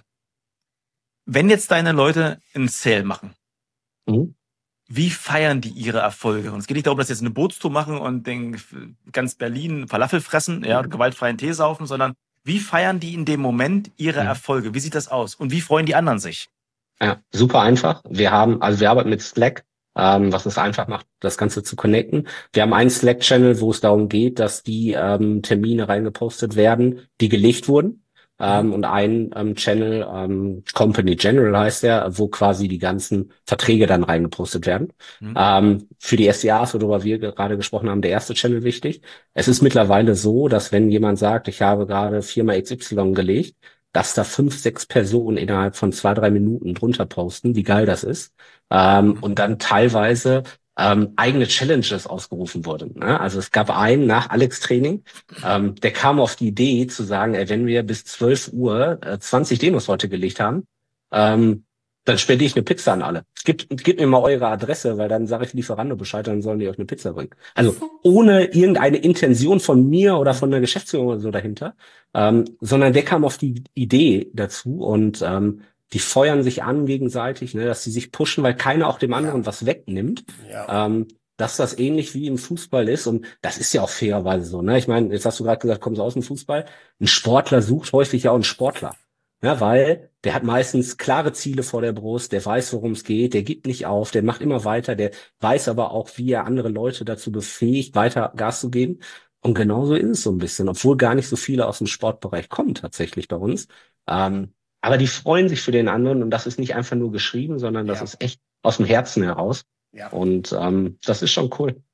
Wenn jetzt deine Leute einen Sale machen, Mhm. wie feiern die ihre Erfolge? Und es geht nicht darum, dass sie jetzt eine Bootstour machen und den ganz Berlin Falafel fressen, ja, oder gewaltfreien Tee saufen, sondern wie feiern die in dem Moment ihre Mhm. Erfolge? Wie sieht das aus? Und wie freuen die anderen sich? Ja, super einfach. Wir haben, also wir arbeiten mit Slack, ähm, was es einfach macht, das Ganze zu connecten. Wir haben einen Slack-Channel, wo es darum geht, dass die ähm, Termine reingepostet werden, die gelegt wurden. Ähm, und einen ähm, Channel, ähm, Company General heißt der, wo quasi die ganzen Verträge dann reingepostet werden. Mhm. Ähm, für die S D As, worüber wir gerade gesprochen haben, der erste Channel wichtig. Es ist mittlerweile so, dass wenn jemand sagt, ich habe gerade Firma X Y gelegt, dass da fünf, sechs Personen innerhalb von zwei, drei Minuten drunter posten, wie geil das ist. Ähm, und dann teilweise ähm, eigene Challenges ausgerufen wurden. Ne? Also es gab einen nach Alex Training, ähm, der kam auf die Idee zu sagen, ey, wenn wir bis zwölf Uhr äh, zwanzig Demos heute gelegt haben, ähm, Dann spende ich eine Pizza an alle. Gebt, gebt mir mal eure Adresse, weil dann sage ich Lieferando Bescheid, dann sollen die euch eine Pizza bringen. Also ohne irgendeine Intention von mir oder von der Geschäftsführung oder so dahinter, ähm, sondern der kam auf die Idee dazu und ähm, die feuern sich an gegenseitig, ne, dass sie sich pushen, weil keiner auch dem anderen Ja. was wegnimmt. Ja. Ähm, dass das ähnlich wie im Fußball ist und das ist ja auch fairerweise so. Ne? Ich meine, jetzt hast du gerade gesagt, kommst du aus dem Fußball. Ein Sportler sucht häufig ja auch einen Sportler. Ja, weil der hat meistens klare Ziele vor der Brust, der weiß, worum es geht, der gibt nicht auf, der macht immer weiter, der weiß aber auch, wie er andere Leute dazu befähigt, weiter Gas zu geben. Und genauso ist es so ein bisschen, obwohl gar nicht so viele aus dem Sportbereich kommen tatsächlich bei uns. Ähm, aber die freuen sich für den anderen und das ist nicht einfach nur geschrieben, sondern das Ja. ist echt aus dem Herzen heraus. Ja. Und ähm, das ist schon cool.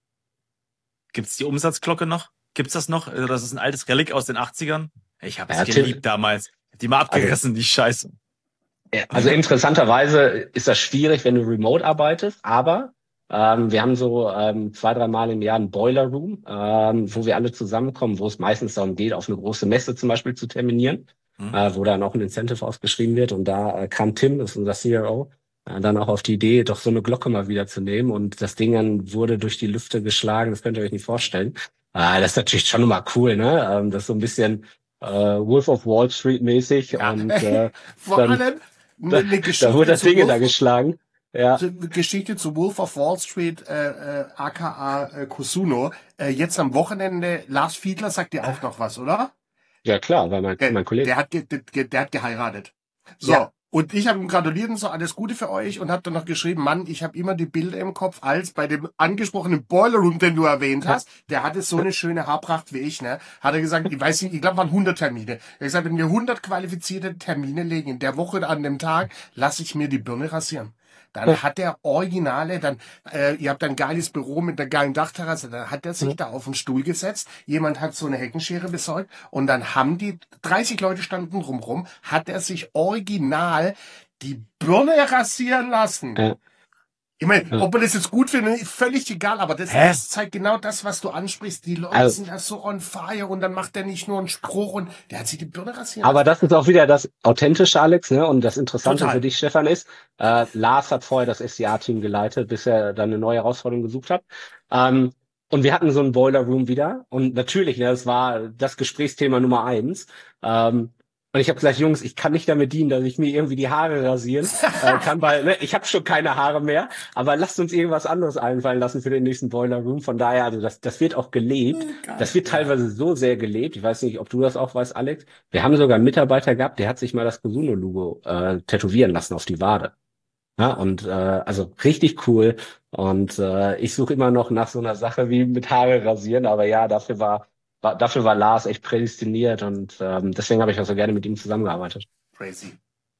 Gibt's die Umsatzglocke noch? Gibt's das noch? Also das ist ein altes Relikt aus den achtzigern. Ich habe es Ja, geliebt damals. Die mal abgerissen, die Scheiße. Ja, also interessanterweise ist das schwierig, wenn du remote arbeitest, aber ähm, wir haben so ähm, zwei, drei Mal im Jahr einen Boiler Room, ähm, wo wir alle zusammenkommen, wo es meistens darum geht, auf eine große Messe zum Beispiel zu terminieren, Mhm. äh, wo dann auch ein Incentive ausgeschrieben wird. Und da äh, kam Tim, das ist unser C R O, äh, dann auch auf die Idee, doch so eine Glocke mal wieder zu nehmen. Und das Ding dann wurde durch die Lüfte geschlagen, das könnt ihr euch nicht vorstellen. Äh, das ist natürlich schon immer cool, ne? Ähm, das ist so ein bisschen äh, Wolf of Wall Street mäßig. Ja. Und äh, Vor dann- allem eine, eine Geschichte da wurde das zu Ding da Wolf- geschlagen. Ja. Eine Geschichte zu Wolf of Wall Street, äh, äh, aka äh, Kusuno. Äh, jetzt am Wochenende, Lars Fiedler sagt dir auch noch was, oder? Ja klar, weil mein, Der, mein Kollege. der, hat, ge, der, der hat geheiratet. So, Ja. und ich habe ihm gratuliert und so, alles Gute für euch und habe dann noch geschrieben, Mann, ich habe immer die Bilder im Kopf, als bei dem angesprochenen Boiler Room, den du erwähnt hast, der hatte so eine schöne Haarpracht wie ich, ne? Hat er gesagt, ich weiß nicht, ich glaube, waren hundert Termine. Er hat gesagt, wenn wir hundert qualifizierte Termine legen in der Woche oder an dem Tag, lasse ich mir die Birne rasieren. Dann hat der Originale, dann, äh, ihr habt ein geiles Büro mit einer geilen Dachterrasse, dann hat er sich da auf den Stuhl gesetzt, jemand hat so eine Heckenschere besorgt und dann haben die, dreißig Leute standen drumrum, hat er sich original die Birne rasieren lassen. Ja. Ich meine, Ja. ob man das jetzt gut findet, ist völlig egal, aber das, Hä? das zeigt genau das, was du ansprichst. Die Leute Also- sind da so on fire und dann macht er nicht nur einen Spruch und der hat sich die Birne rasieren Aber das ist auch wieder das Authentische, Alex, ne? Und das Interessante Total. für dich, Stefan, ist, äh, Lars hat vorher das S C A-Team geleitet, bis er dann eine neue Herausforderung gesucht hat. Ähm, und wir hatten so einen Boiler Room wieder. Und natürlich, ne, das war das Gesprächsthema Nummer eins. Ähm, und ich habe gesagt, Jungs, ich kann nicht damit dienen, dass ich mir irgendwie die Haare rasieren äh, kann, weil ne, ich habe schon keine Haare mehr. Aber lasst uns irgendwas anderes einfallen lassen für den nächsten Boiler Room. Von daher, also das, das wird auch gelebt. Das wird teilweise so sehr gelebt. Ich weiß nicht, ob du das auch weißt, Alex. Wir haben sogar einen Mitarbeiter gehabt, der hat sich mal das Kusuno-Logo äh, tätowieren lassen auf die Wade. Ja, und äh, also richtig cool. Und äh, ich suche immer noch nach so einer Sache wie mit Haare rasieren. Aber ja, dafür war, war dafür war Lars echt prädestiniert und ähm, deswegen habe ich auch so gerne mit ihm zusammengearbeitet. Crazy.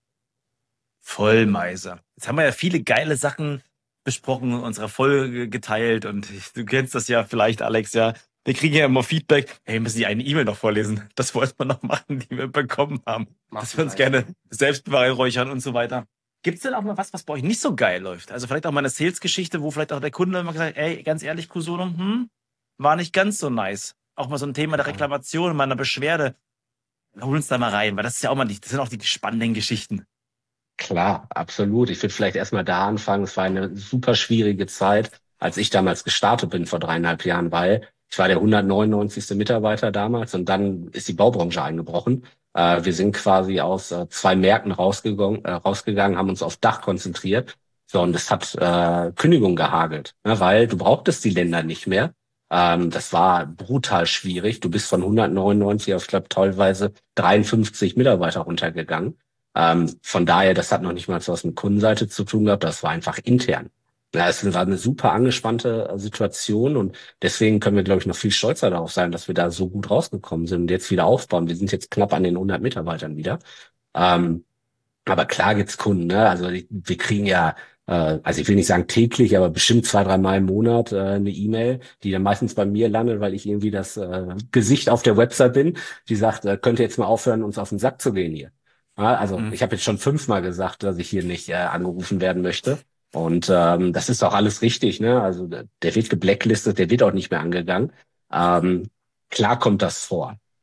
Vollmeiser. Jetzt haben wir ja viele geile Sachen besprochen, in unserer Folge geteilt und ich, du kennst das ja vielleicht, Alex, ja. Wir kriegen ja immer Feedback. Hey, wir müssen die eine E-Mail noch vorlesen. Das wollten wir noch machen, die wir bekommen haben. Mach's Dass wir uns gleich. gerne selbst beweihräuchern und so weiter. Gibt's denn auch mal was, was bei euch nicht so geil läuft? Also vielleicht auch mal eine Sales-Geschichte, wo vielleicht auch der Kunde immer gesagt hat, ey, ganz ehrlich, Kusuno, hm, war nicht ganz so nice. Auch mal so ein Thema der Reklamation, mal eine Beschwerde. Hol uns da mal rein, weil das ist ja auch mal die, das sind auch die spannenden Geschichten. Klar, absolut. Ich würde vielleicht erstmal da anfangen. Es war eine super schwierige Zeit, als ich damals gestartet bin vor dreieinhalb Jahren, weil ich war der hundertneunundneunzigste Mitarbeiter damals und dann ist die Baubranche eingebrochen. Äh, wir sind quasi aus äh, zwei Märkten rausgegangen, äh, rausgegangen, haben uns auf Dach konzentriert. So, und es hat äh, Kündigung gehagelt, ne, weil du brauchtest die Länder nicht mehr. Ähm, das war brutal schwierig. Du bist von hundertneunundneunzig auf, ich glaube, teilweise dreiundfünfzig Mitarbeiter runtergegangen. Ähm, von daher, das hat noch nicht mal so was mit Kundenseite zu tun gehabt, das war einfach intern. Ja, es war eine super angespannte Situation und deswegen können wir, glaube ich, noch viel stolzer darauf sein, dass wir da so gut rausgekommen sind und jetzt wieder aufbauen. Wir sind jetzt knapp an den hundert Mitarbeitern wieder. Ähm, aber klar gibt's Kunden, ne? Also die, wir kriegen ja, äh, also ich will nicht sagen täglich, aber bestimmt zwei, drei Mal im Monat äh, eine E-Mail, die dann meistens bei mir landet, weil ich irgendwie das äh, Gesicht auf der Website bin, die sagt, äh, könnt ihr jetzt mal aufhören, uns auf den Sack zu gehen hier. Ja, also Mhm. ich habe jetzt schon fünfmal gesagt, dass ich hier nicht äh, angerufen werden möchte. Und ähm, das ist auch alles richtig, ne? Also der der wird geblacklistet, der wird auch nicht mehr angegangen. Ähm, klar kommt das vor.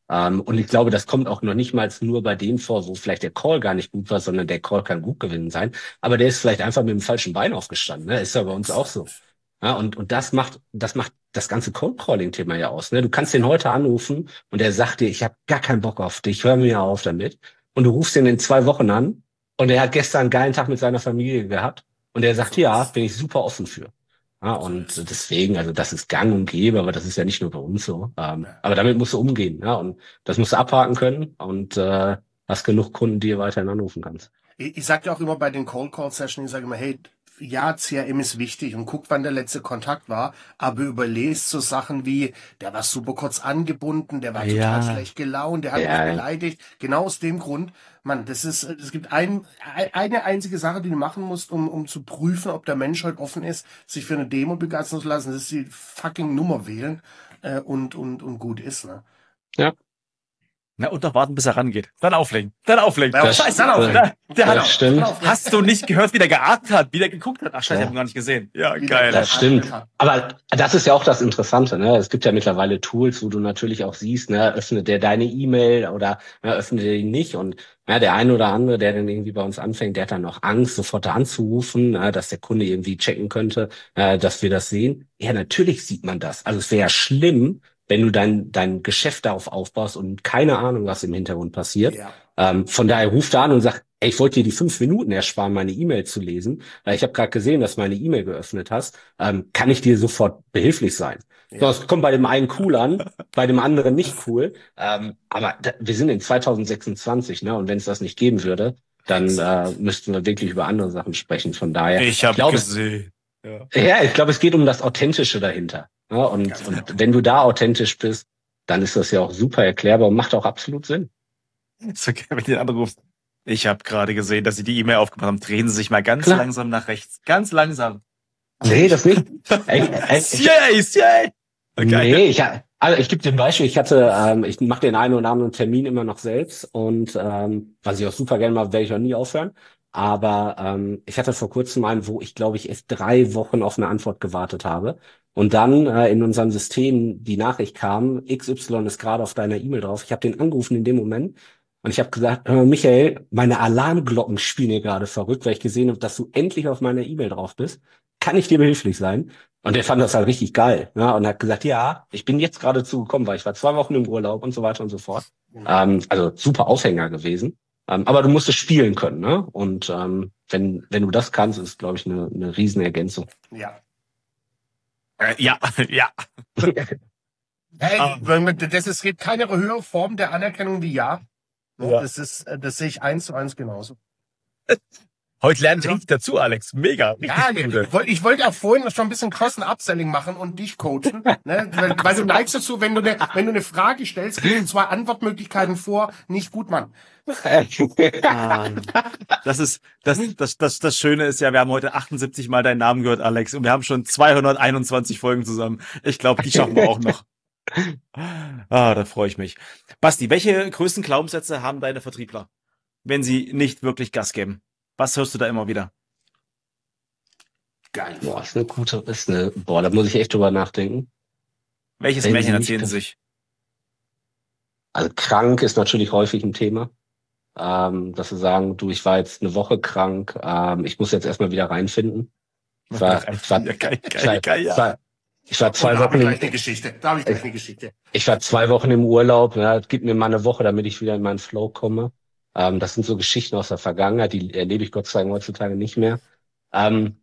Ähm, und ich glaube, das kommt auch noch nicht mal nur bei dem vor, wo vielleicht der Call gar nicht gut war, sondern der Call kann gut gewinnen sein. Aber der ist vielleicht einfach mit dem falschen Bein aufgestanden. Ne? Ist ja bei uns auch so. Ja, und, und das macht, das macht das ganze Cold-Calling-Thema ja aus. Ne? Du kannst den heute anrufen und er sagt dir, ich habe gar keinen Bock auf dich, hör mir auf damit. Und du rufst ihn in zwei Wochen an und er hat gestern einen geilen Tag mit seiner Familie gehabt und er sagt, ja, bin ich super offen für. Ja, und deswegen, also das ist gang und gäbe, aber das ist ja nicht nur bei uns so. Ähm, aber damit musst du umgehen, ja, und das musst du abhaken können und äh, hast genug Kunden, die du weiterhin anrufen kannst. Ich, ich sage ja auch immer bei den Cold Call Sessions, ich sage immer, hey, ja, C R M ist wichtig und guck, wann der letzte Kontakt war, aber überlest so Sachen wie, der war super kurz angebunden, der war Ja. total schlecht gelaunt, der hat Ja. mich beleidigt. Genau aus dem Grund, Mann, das ist, es gibt ein, eine einzige Sache, die du machen musst, um, um zu prüfen, ob der Mensch halt offen ist, sich für eine Demo begeistern zu lassen, das ist die fucking Nummer wählen äh, und, und, und gut ist, ne? Na, und noch warten, bis er rangeht. Dann auflegen. Dann auflegen. Ja, Scheiße, dann auflegen. Der, der Das hat, stimmt. hast du nicht gehört, wie der geatmet hat, wie der geguckt hat? Ach, scheiße, Ja. ich hab ihn gar nicht gesehen. Ja, Wie geil. der- Das stimmt. Aber das ist ja auch das Interessante, ne? Es gibt ja mittlerweile Tools, wo du natürlich auch siehst, ne, öffnet der deine E-Mail oder ne, öffnet er die nicht. Und ja, der eine oder andere, der dann irgendwie bei uns anfängt, der hat dann noch Angst, sofort da anzurufen, ne, dass der Kunde irgendwie checken könnte, äh, dass wir das sehen. Ja, natürlich sieht man das. Also es wäre ja schlimm, wenn du dein, dein Geschäft darauf aufbaust und keine Ahnung, was im Hintergrund passiert. Ja. Ähm, von daher ruft er an und sagt, ey, ich wollte dir die fünf Minuten ersparen, meine E-Mail zu lesen, weil ich habe gerade gesehen, dass du meine E-Mail geöffnet hast. Ähm, kann ich dir sofort behilflich sein? Ja. So, es kommt bei dem einen cool an, bei dem anderen nicht cool. Ähm, aber da, wir sind in zweitausendsechsundzwanzig, ne? Und wenn es das nicht geben würde, dann äh, müssten wir wirklich über andere Sachen sprechen. Von daher, Ich habe glaube, gesehen. Ja. ja, ich glaube, es geht um das Authentische dahinter. Ja, und, Ganz genau. und wenn du da authentisch bist, dann ist das ja auch super erklärbar und macht auch absolut Sinn. So, wenn du den anrufst. Ich habe gerade gesehen, dass Sie die E-Mail aufgemacht haben. Drehen Sie sich mal ganz Klar. langsam nach rechts. Ganz langsam. Nee, das nicht. Ey, ey, ich, Yay, yay. Okay. nee, ich, also ich gebe dir ein Beispiel. Ich hatte, ähm, ich mache den einen oder anderen Termin immer noch selbst und ähm, was ich auch super gerne mache, werde ich auch nie aufhören. Aber ähm, ich hatte vor kurzem einen, wo ich, glaube ich, erst drei Wochen auf eine Antwort gewartet habe. Und dann äh, in unserem System die Nachricht kam, X Y ist gerade auf deiner E-Mail drauf. Ich habe den angerufen in dem Moment und ich habe gesagt, hör mal, Michael, meine Alarmglocken spielen hier gerade verrückt, weil ich gesehen habe, dass du endlich auf meiner E-Mail drauf bist. Kann ich dir behilflich sein? Und der fand das halt richtig geil, ne? Und hat gesagt, ja, ich bin jetzt gerade zugekommen, weil ich war zwei Wochen im Urlaub und so weiter und so fort. Ähm, also super Aufhänger gewesen. Ähm, aber du musst es spielen können, ne? Und ähm, wenn wenn du das kannst, ist, glaube ich, eine eine Riesenergänzung. Ja. Äh, ja, ja. Hey, Ah. das ist jetzt keine höhere Form der Anerkennung wie Ja. Ja. Das ist, äh, das sehe ich eins zu eins genauso. Heute lernt richtig dazu, Alex. Mega. Richtig Ja, cool. ich wollte ich wollte auch vorhin schon ein bisschen Cross- und Upselling machen und dich coachen, ne? weil, weil du neigst dazu, wenn du eine, wenn du eine Frage stellst, geben zwei Antwortmöglichkeiten vor, nicht gut, Mann. Ah, Das ist, das, das, das, das Schöne ist ja, wir haben heute achtundsiebzig Mal deinen Namen gehört, Alex, und wir haben schon zweihunderteinundzwanzig Folgen zusammen. Ich glaube, die schaffen wir auch noch. Ah, da freue ich mich. Basti, welche größten Glaubenssätze haben deine Vertriebler, wenn sie nicht wirklich Gas geben? Was hörst du da immer wieder? Geil. Boah, ist eine gute, ist eine, boah, da muss ich echt drüber nachdenken. Welches Wenn Märchen sie nicht erzählen sie das- sich? Also krank ist natürlich häufig ein Thema. Ähm, dass sie sagen, du, ich war jetzt eine Woche krank, ähm, ich muss jetzt erstmal wieder reinfinden. Ich war, ich war, Ja, geil, ich geil, war, geil, ich ja. war, ich war Oh, zwei da habe Wochen ich im, gleich eine Geschichte. Da habe ich gleich eine Geschichte. ich war zwei Wochen im Urlaub, ja, gib mir mal eine Woche, damit ich wieder in meinen Flow komme. Ähm, das sind so Geschichten aus der Vergangenheit, die erlebe ich Gott sei Dank heutzutage nicht mehr. Ähm,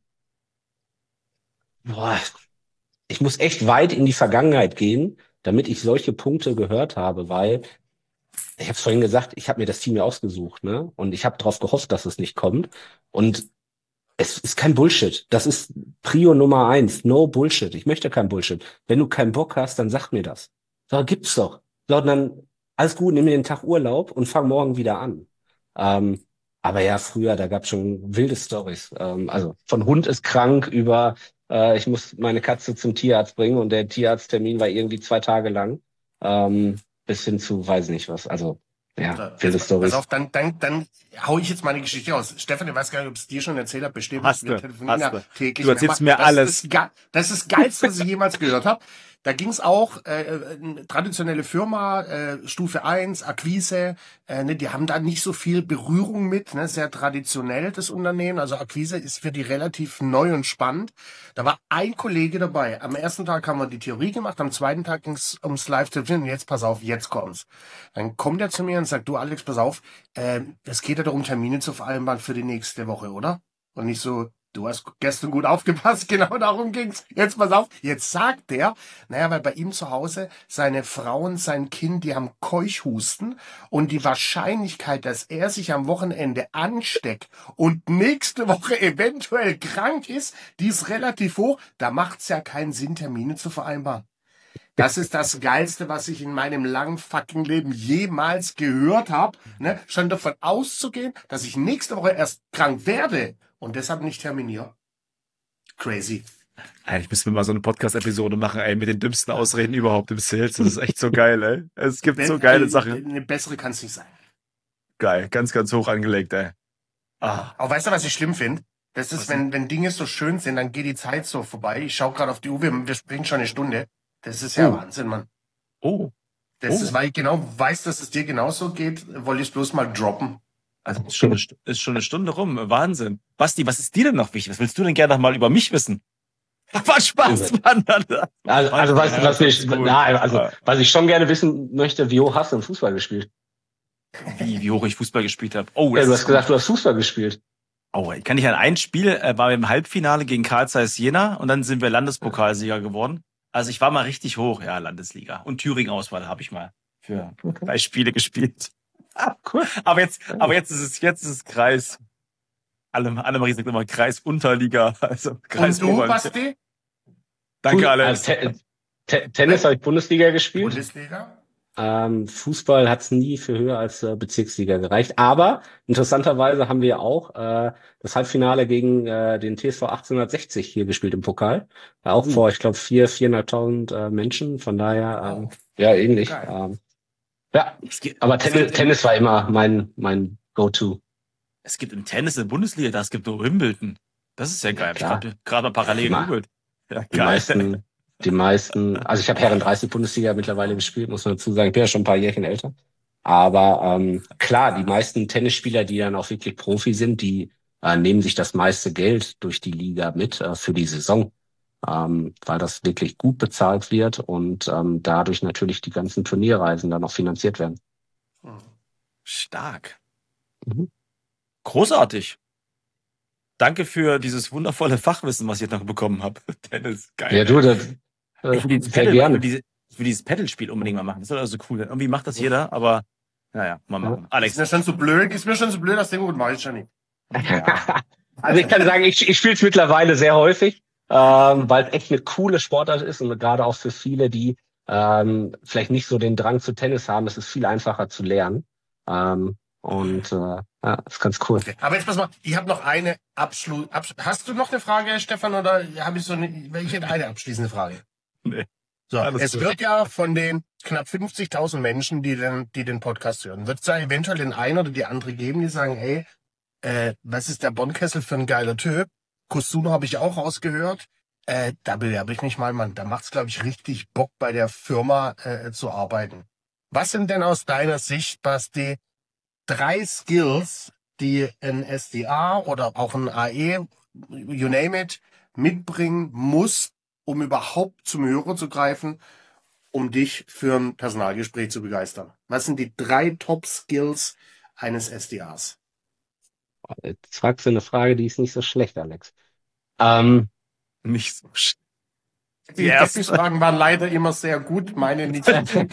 boah, ich muss echt weit in die Vergangenheit gehen, damit ich solche Punkte gehört habe, weil ich habe es vorhin gesagt, ich habe mir das Team ja ausgesucht, ne? Und ich habe darauf gehofft, dass es nicht kommt. Und es ist kein Bullshit. Das ist Prio Nummer eins. No Bullshit. Ich möchte kein Bullshit. Wenn du keinen Bock hast, dann sag mir das. So, gibt's doch. So, dann alles gut, nimm mir den Tag Urlaub und fang morgen wieder an. Ähm, aber ja, früher, da gab's schon wilde Storys. Ähm, also von Hund ist krank über äh, ich muss meine Katze zum Tierarzt bringen und der Tierarzttermin war irgendwie zwei Tage lang. Ähm, bis hin zu, weiß nicht was. Also ja, wilde Storys. Pass auf, dann, dann, dann hau ich jetzt meine Geschichte aus. Stefan, ich weiß gar nicht, ob es dir schon erzählt habe, bestimmt. Hast Wir du, telefonieren hast ja du. täglich. Du erzählst mehrmals. mir alles. Das ist, ga- das ist das Geilste, was ich jemals gehört habe. Da ging's auch, äh, äh, traditionelle Firma, äh, Stufe eins, Akquise, äh, ne, die haben da nicht so viel Berührung mit, ne, sehr traditionell das Unternehmen, also Akquise ist für die relativ neu und spannend. Da war ein Kollege dabei. Am ersten Tag haben wir die Theorie gemacht, am zweiten Tag ging's ums Live-Telefonieren. Jetzt pass auf, jetzt kommt's. Dann kommt er zu mir und sagt, du Alex, pass auf, äh, es geht ja darum, Termine zu vereinbaren für die nächste Woche, oder? Und ich so, du hast gestern gut aufgepasst, genau darum ging's. Jetzt pass auf, jetzt sagt der, naja, weil bei ihm zu Hause seine Frau und sein Kind, die haben Keuchhusten und die Wahrscheinlichkeit, dass er sich am Wochenende ansteckt und nächste Woche eventuell krank ist, die ist relativ hoch. Da macht's ja keinen Sinn, Termine zu vereinbaren. Das ist das Geilste, was ich in meinem langen fucking Leben jemals gehört habe. Ne? Schon davon auszugehen, dass ich nächste Woche erst krank werde und deshalb nicht terminiere. Crazy. Ich müsste mir mal so eine Podcast-Episode machen, ey, mit den dümmsten Ausreden überhaupt im Sales. Das ist echt so geil, ey. Es gibt so geile Sachen. Eine bessere kann es nicht sein. Geil, ganz, ganz hoch angelegt, ey. Ah. Aber weißt du, was ich schlimm finde? Das ist, wenn, wenn Dinge so schön sind, dann geht die Zeit so vorbei. Ich schaue gerade auf die Uhr, wir, wir sprechen schon eine Stunde. Das ist ja oh. Wahnsinn, Mann. Oh. Das oh. ist, weil ich genau weiß, dass es dir genauso geht, wollte ich es bloß mal droppen. Also ist schon, eine, ist schon eine Stunde rum. Wahnsinn. Basti, was ist dir denn noch wichtig? Was willst du denn gerne noch mal über mich wissen? Was Spaß, Mann. Also, also weißt du, was ich, cool. na, also, was ich schon gerne wissen möchte, wie hoch hast du im Fußball gespielt? Wie, wie hoch ich Fußball gespielt habe? Oh, ja, du hast gesagt, du hast Fußball gespielt. Oh, ich kann nicht an ein Spiel, äh, war im Halbfinale gegen Carl Zeiss Jena und dann sind wir Landespokalsieger geworden. Also ich war mal richtig hoch, ja, Landesliga. Und Thüringen-Auswahl habe ich mal für okay. drei Spiele gespielt. Ah, cool. Aber jetzt, aber jetzt ist es, jetzt ist es Kreis. Alle, Annemarie sagt immer Kreis Unterliga, also Kreis Und du, Basti? Danke, Alex. Also, Te- Te- Tennis habe ich Bundesliga gespielt. Bundesliga? Ähm, Fußball hat es nie für höher als äh, Bezirksliga gereicht. Aber interessanterweise haben wir auch äh, das Halbfinale gegen äh, den T S V achtzehnhundertsechzig hier gespielt im Pokal. Äh, auch mhm. vor, ich glaube, vier, viereinhalbtausend äh, Menschen. Von daher, ähm, oh. ja, ähnlich. Ähm, ja, gibt, aber Tennis, Tennis war immer mein mein Go-To. Es gibt im Tennis in der Bundesliga, das gibt nur Wimbledon. Das ist ja geil. Ja, ich habe gerade mal parallel gegoogelt. Ja, die meisten, die meisten, also ich habe Herren dreißig Bundesliga mittlerweile gespielt, muss man dazu sagen. Ich bin ja schon ein paar Jährchen älter. Aber ähm, klar, die meisten Tennisspieler, die dann auch wirklich Profi sind, die äh, nehmen sich das meiste Geld durch die Liga mit äh, für die Saison. Ähm, weil das wirklich gut bezahlt wird und ähm, dadurch natürlich die ganzen Turnierreisen dann auch finanziert werden. Stark. Mhm. Großartig. Danke für dieses wundervolle Fachwissen, was ich jetzt noch bekommen habe. Tennis, geil. Ja, du, das, äh, ich will dieses Paddle, gerne. Ich will, diese, ich will dieses Paddle-Spiel unbedingt mal machen. Das ist also cool. Irgendwie macht das jeder, aber naja, mal machen. Ja. Alex. Ist mir schon so blöd, ist mir schon so blöd, dass den gut mache ich schon nicht. Ja. Also ich kann sagen, ich, ich spiele es mittlerweile sehr häufig. Ähm, weil es echt eine coole Sportart ist und gerade auch für viele, die ähm, vielleicht nicht so den Drang zu Tennis haben, es ist viel einfacher zu lernen. Ähm, und äh, ja, ist ganz cool. Okay. Aber jetzt pass mal, ich habe noch eine absolut. Abs- Hast du noch eine Frage, Stefan, oder habe ich so eine? Ich hätte eine abschließende Frage. Nee. So, es wird ja von den knapp fünfzigtausend Menschen, die den, die den Podcast hören, wird es da eventuell den einen oder die andere geben, die sagen, hey, äh, was ist der Bonnkessel für ein geiler Typ? Kusuno habe ich auch rausgehört. Äh, da bewerbe ich mich mal, Mann. Da macht's, glaube ich, richtig Bock, bei der Firma äh, zu arbeiten. Was sind denn aus deiner Sicht, Basti, drei Skills, die ein S D A oder auch ein A E, you name it, mitbringen muss, um überhaupt zum Hörer zu greifen, um dich für ein Personalgespräch zu begeistern? Was sind die drei Top-Skills eines S D As? Jetzt fragst du eine Frage, die ist nicht so schlecht, Alex. Ähm, nicht so schlecht. Die ersten Fragen waren leider immer sehr gut, meine nicht.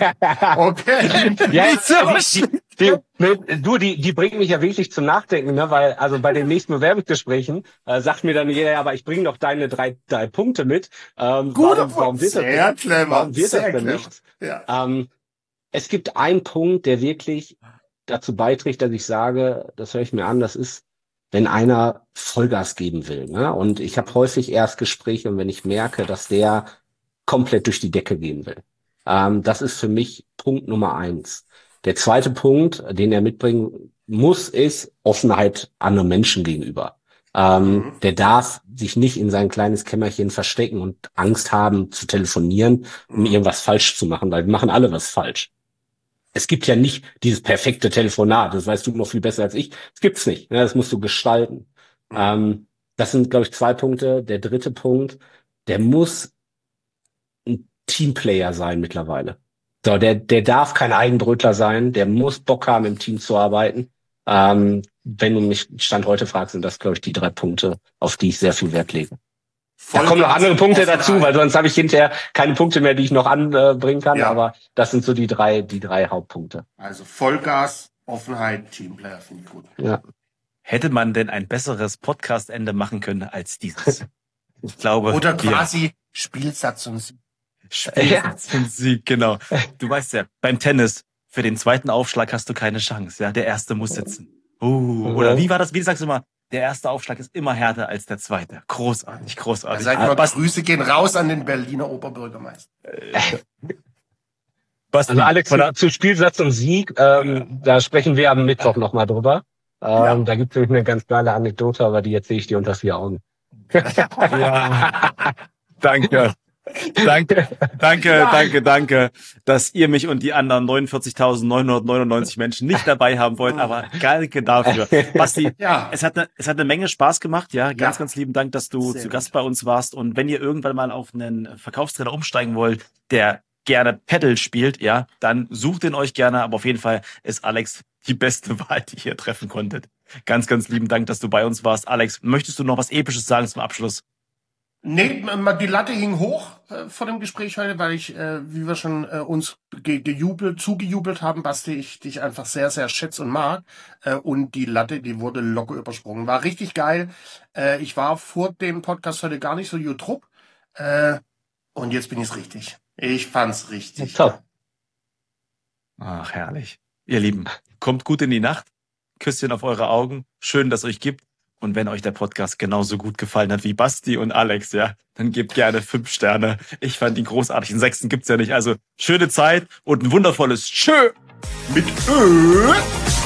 Okay. Ja, nicht so die, die, du, die, die bringen mich ja wirklich zum Nachdenken, ne? Weil, also bei den nächsten Bewerbungsgesprächen äh, sagt mir dann jeder, ja, aber ich bringe doch deine drei, drei Punkte mit. Ähm, Gut, warum, warum wird sehr das, clever. Warum wird sehr das denn clever. nicht? Ja. Ähm, es gibt einen Punkt, der wirklich dazu beiträgt, dass ich sage, das höre ich mir an, das ist, wenn einer Vollgas geben will. Ne? Und ich habe häufig Erstgespräche und wenn ich merke, dass der komplett durch die Decke gehen will. Ähm, das ist für mich Punkt Nummer eins. Der zweite Punkt, den er mitbringen muss, ist Offenheit anderen Menschen gegenüber. Ähm, Mhm. der darf sich nicht in sein kleines Kämmerchen verstecken und Angst haben zu telefonieren, um Mhm. irgendwas falsch zu machen, weil wir machen alle was falsch. Es gibt ja nicht dieses perfekte Telefonat, das weißt du noch viel besser als ich. Das gibt's nicht, ne? Das musst du gestalten. Mhm. Ähm, das sind, glaube ich, zwei Punkte. Der dritte Punkt, der muss ein Teamplayer sein mittlerweile. So, der, der darf kein Eigenbrötler sein, der muss Bock haben, im Team zu arbeiten. Ähm, wenn du mich Stand heute fragst, sind das, glaube ich, die drei Punkte, auf die ich sehr viel Wert lege. Da kommen noch andere Punkte dazu, weil sonst habe ich hinterher keine Punkte mehr, die ich noch anbringen kann. Ja. Aber das sind so die drei, die drei Hauptpunkte. Also Vollgas, Offenheit, Teamplayer finde ich gut. Ja. Hätte man denn ein besseres Podcast-Ende machen können als dieses? Ich glaube. Oder wir- quasi Spielsatz und Sieg. Spielsatz und Sieg, genau. Du weißt ja, beim Tennis, für den zweiten Aufschlag hast du keine Chance, ja. Der erste muss sitzen. Uh, oder wie war das? Wie sagst du mal? Der erste Aufschlag ist immer härter als der zweite. Großartig, Da großartig. sag ich mal, Basti, Grüße gehen raus an den Berliner Oberbürgermeister. Basti, Also Alex, von der- zu Spielsatz und Sieg, ähm, da sprechen wir am Mittwoch nochmal drüber. Ähm, Ja. Da gibt es nämlich eine ganz geile Anekdote, aber die erzähle ich dir unter vier Augen. Ja. Danke. Danke, danke, danke, danke, dass ihr mich und die anderen neunundvierzigtausendneunhundertneunundneunzig Menschen nicht dabei haben wollt, aber danke dafür. Basti, Ja. es hat eine, es hat eine Menge Spaß gemacht, ja. Ganz, Ja. ganz lieben Dank, dass du Sehr zu gut. Gast bei uns warst. Und wenn ihr irgendwann mal auf einen Verkaufstrainer umsteigen wollt, der gerne Paddle spielt, ja, dann sucht ihn euch gerne. Aber auf jeden Fall ist Alex die beste Wahl, die ihr treffen konntet. Ganz, ganz lieben Dank, dass du bei uns warst. Alex, möchtest du noch was Episches sagen zum Abschluss? Nee, ma- die Latte hing hoch äh, vor dem Gespräch heute, weil ich, äh, wie wir schon äh, uns ge gejubelt, zugejubelt haben, Basti, ich dich einfach sehr, sehr schätze und mag. Äh, und die Latte, die wurde locker übersprungen. War richtig geil. Äh, ich war vor dem Podcast heute gar nicht so jutrupp. Äh, und jetzt bin ich's richtig. Ich fand's richtig. Top. Ach, herrlich. Ihr Lieben, kommt gut in die Nacht. Küsschen auf eure Augen. Schön, dass es euch gibt. Und wenn euch der Podcast genauso gut gefallen hat wie Basti und Alex, ja, dann gebt gerne fünf Sterne. Ich fand ihn großartig. Den sechsten gibt's ja nicht. Also schöne Zeit und ein wundervolles Tschö. Mit Ö.